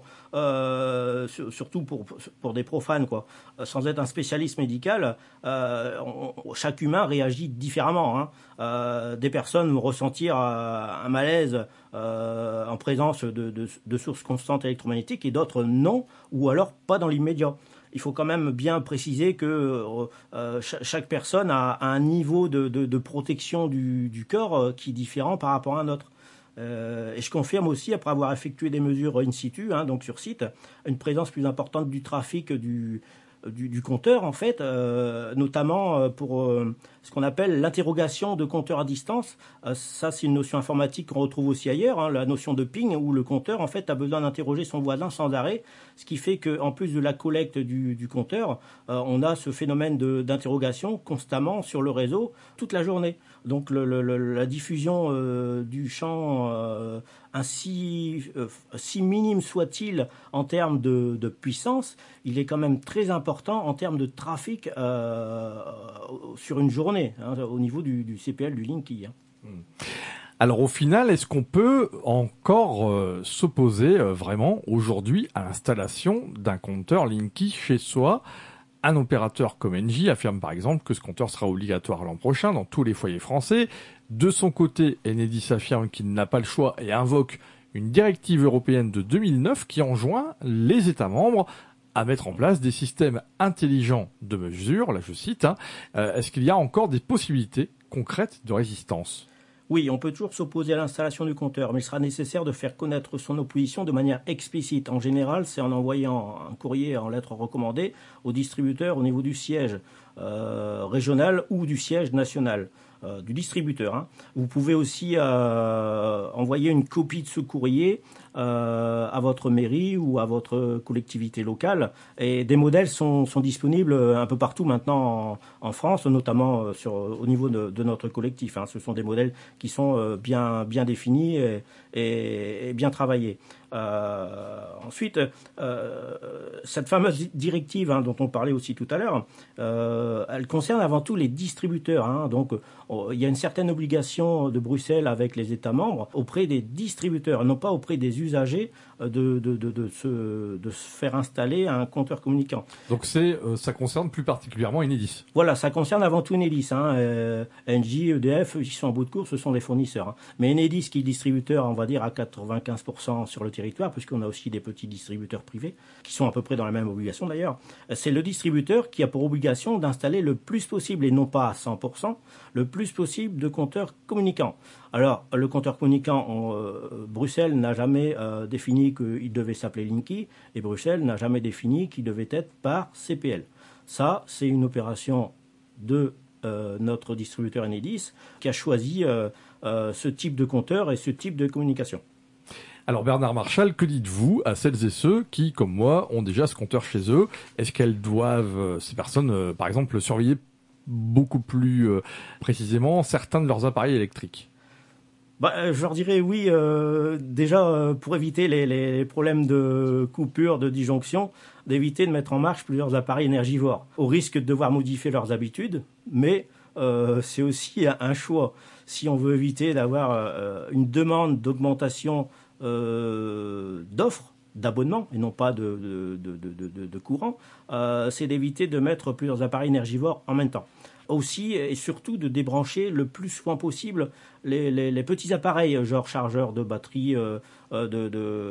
euh, surtout pour pour des profanes, quoi. Sans être un spécialiste médical, euh, on, chaque humain réagit différemment. Hein. Euh, des personnes vont ressentir euh, un malaise euh, en présence de, de, de sources constantes électromagnétiques, et d'autres non, ou alors pas dans l'immédiat. Il faut quand même bien préciser que euh, chaque personne a, a un niveau de, de, de protection du, du corps euh, qui est différent par rapport à un autre. Euh, et je confirme aussi, après avoir effectué des mesures in situ, hein, donc sur site, une présence plus importante du trafic du, du, du compteur, en fait, euh, notamment pour euh, ce qu'on appelle l'interrogation de compteur à distance. Euh, ça, c'est une notion informatique qu'on retrouve aussi ailleurs, hein, la notion de ping, où le compteur, en fait, a besoin d'interroger son voisin sans arrêt, ce qui fait qu'en plus de la collecte du, du compteur, euh, on a ce phénomène de, d'interrogation constamment sur le réseau toute la journée. Donc le, le, le, la diffusion euh, du champ, euh, ainsi euh, si minime soit-il en termes de, de puissance, il est quand même très important en termes de trafic euh, sur une journée, hein, au niveau du, du C P L, du Linky. Hein. Alors au final, est-ce qu'on peut encore euh, s'opposer euh, vraiment aujourd'hui à l'installation d'un compteur Linky chez soi ? Un opérateur comme Engie affirme par exemple que ce compteur sera obligatoire l'an prochain dans tous les foyers français. De son côté, Enedis affirme qu'il n'a pas le choix et invoque une directive européenne de deux mille neuf qui enjoint les États membres à mettre en place des systèmes intelligents de mesure. Là, je cite, hein, euh, est-ce qu'il y a encore des possibilités concrètes de résistance ? Oui, on peut toujours s'opposer à l'installation du compteur, mais il sera nécessaire de faire connaître son opposition de manière explicite. En général, c'est en envoyant un courrier en lettres recommandées au distributeur au niveau du siège euh, régional ou du siège national. Euh, du distributeur. Hein. Vous pouvez aussi euh, envoyer une copie de ce courrier euh, à votre mairie ou à votre collectivité locale. Et des modèles sont, sont disponibles un peu partout maintenant en, en France, notamment sur, au niveau de, de notre collectif. Hein. Ce sont des modèles qui sont bien, bien définis et, et, et bien travaillés. Euh, ensuite, euh, cette fameuse directive hein, dont on parlait aussi tout à l'heure, euh, elle concerne avant tout les distributeurs. Hein, donc, oh, il y a une certaine obligation de Bruxelles avec les États membres auprès des distributeurs, non pas auprès des usagers, de, de, de, de, se, de se faire installer un compteur communicant. Donc, c'est, euh, ça concerne plus particulièrement Enedis. Voilà, ça concerne avant tout Enedis. Hein, euh, Engie, E D F, ils sont en bout de course, ce sont des fournisseurs. Hein. Mais Enedis, qui est distributeur, on va dire, à quatre-vingt-quinze pour cent sur le territoire, puisqu'on a aussi des petits distributeurs privés, qui sont à peu près dans la même obligation d'ailleurs, c'est le distributeur qui a pour obligation d'installer le plus possible, et non pas à cent pour cent, le plus possible de compteurs communicants. Alors, le compteur communicant, on, euh, Bruxelles n'a jamais euh, défini qu'il devait s'appeler Linky, et Bruxelles n'a jamais défini qu'il devait être par C P L. Ça, c'est une opération de euh, notre distributeur Enedis qui a choisi euh, euh, ce type de compteur et ce type de communication. Alors Bernard Marchal, que dites-vous à celles et ceux qui, comme moi, ont déjà ce compteur chez eux ? Est-ce qu'elles doivent, ces personnes, euh, par exemple, surveiller beaucoup plus euh, précisément certains de leurs appareils électriques ? Bah, je leur dirais oui, euh, déjà euh, pour éviter les, les problèmes de coupure, de disjonction, d'éviter de mettre en marche plusieurs appareils énergivores, au risque de devoir modifier leurs habitudes, mais euh, c'est aussi un choix. Si on veut éviter d'avoir euh, une demande d'augmentation euh, d'offres, d'abonnement et non pas de, de, de, de, de, de courant, euh, c'est d'éviter de mettre plusieurs appareils énergivores en même temps. Aussi et surtout de débrancher le plus souvent possible les, les, les petits appareils, genre chargeurs de batterie euh, de, de,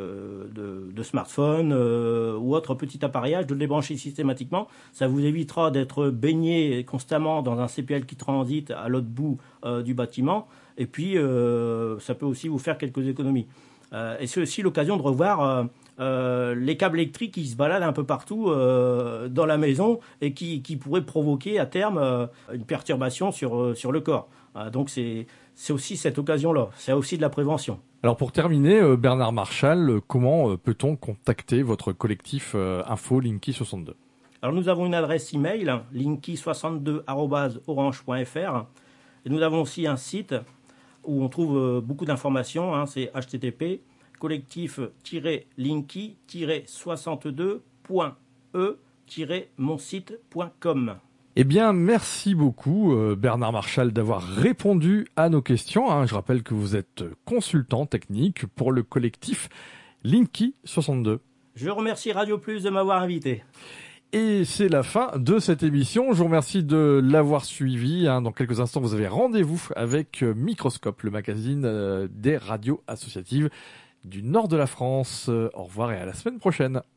de, de smartphone euh, ou autre petit appareillage, de le débrancher systématiquement. Ça vous évitera d'être baigné constamment dans un C P L qui transite à l'autre bout euh, du bâtiment. Et puis, euh, ça peut aussi vous faire quelques économies. Euh, et c'est aussi l'occasion de revoir euh, euh, les câbles électriques qui se baladent un peu partout euh, dans la maison et qui, qui pourraient provoquer à terme euh, une perturbation sur, euh, sur le corps. Euh, donc c'est, c'est aussi cette occasion-là. C'est aussi de la prévention. Alors pour terminer, euh, Bernard Marchal, euh, comment euh, peut-on contacter votre collectif euh, info Linky soixante-deux ? Alors nous avons une adresse email, linky soixante-deux arobase orange point f r, et nous avons aussi un site où on trouve euh, beaucoup d'informations, hein, c'est h t t p collectif tiret linky tiret soixante-deux point e tiret mon site point com. Eh bien, merci beaucoup euh, Bernard Marchal d'avoir répondu à nos questions. Hein. Je rappelle que vous êtes consultant technique pour le collectif Linky soixante-deux. Je remercie Radio Plus de m'avoir invité. Et c'est la fin de cette émission. Je vous remercie de l'avoir suivi. Dans quelques instants, vous avez rendez-vous avec Microscope, le magazine des radios associatives du nord de la France. Au revoir et à la semaine prochaine.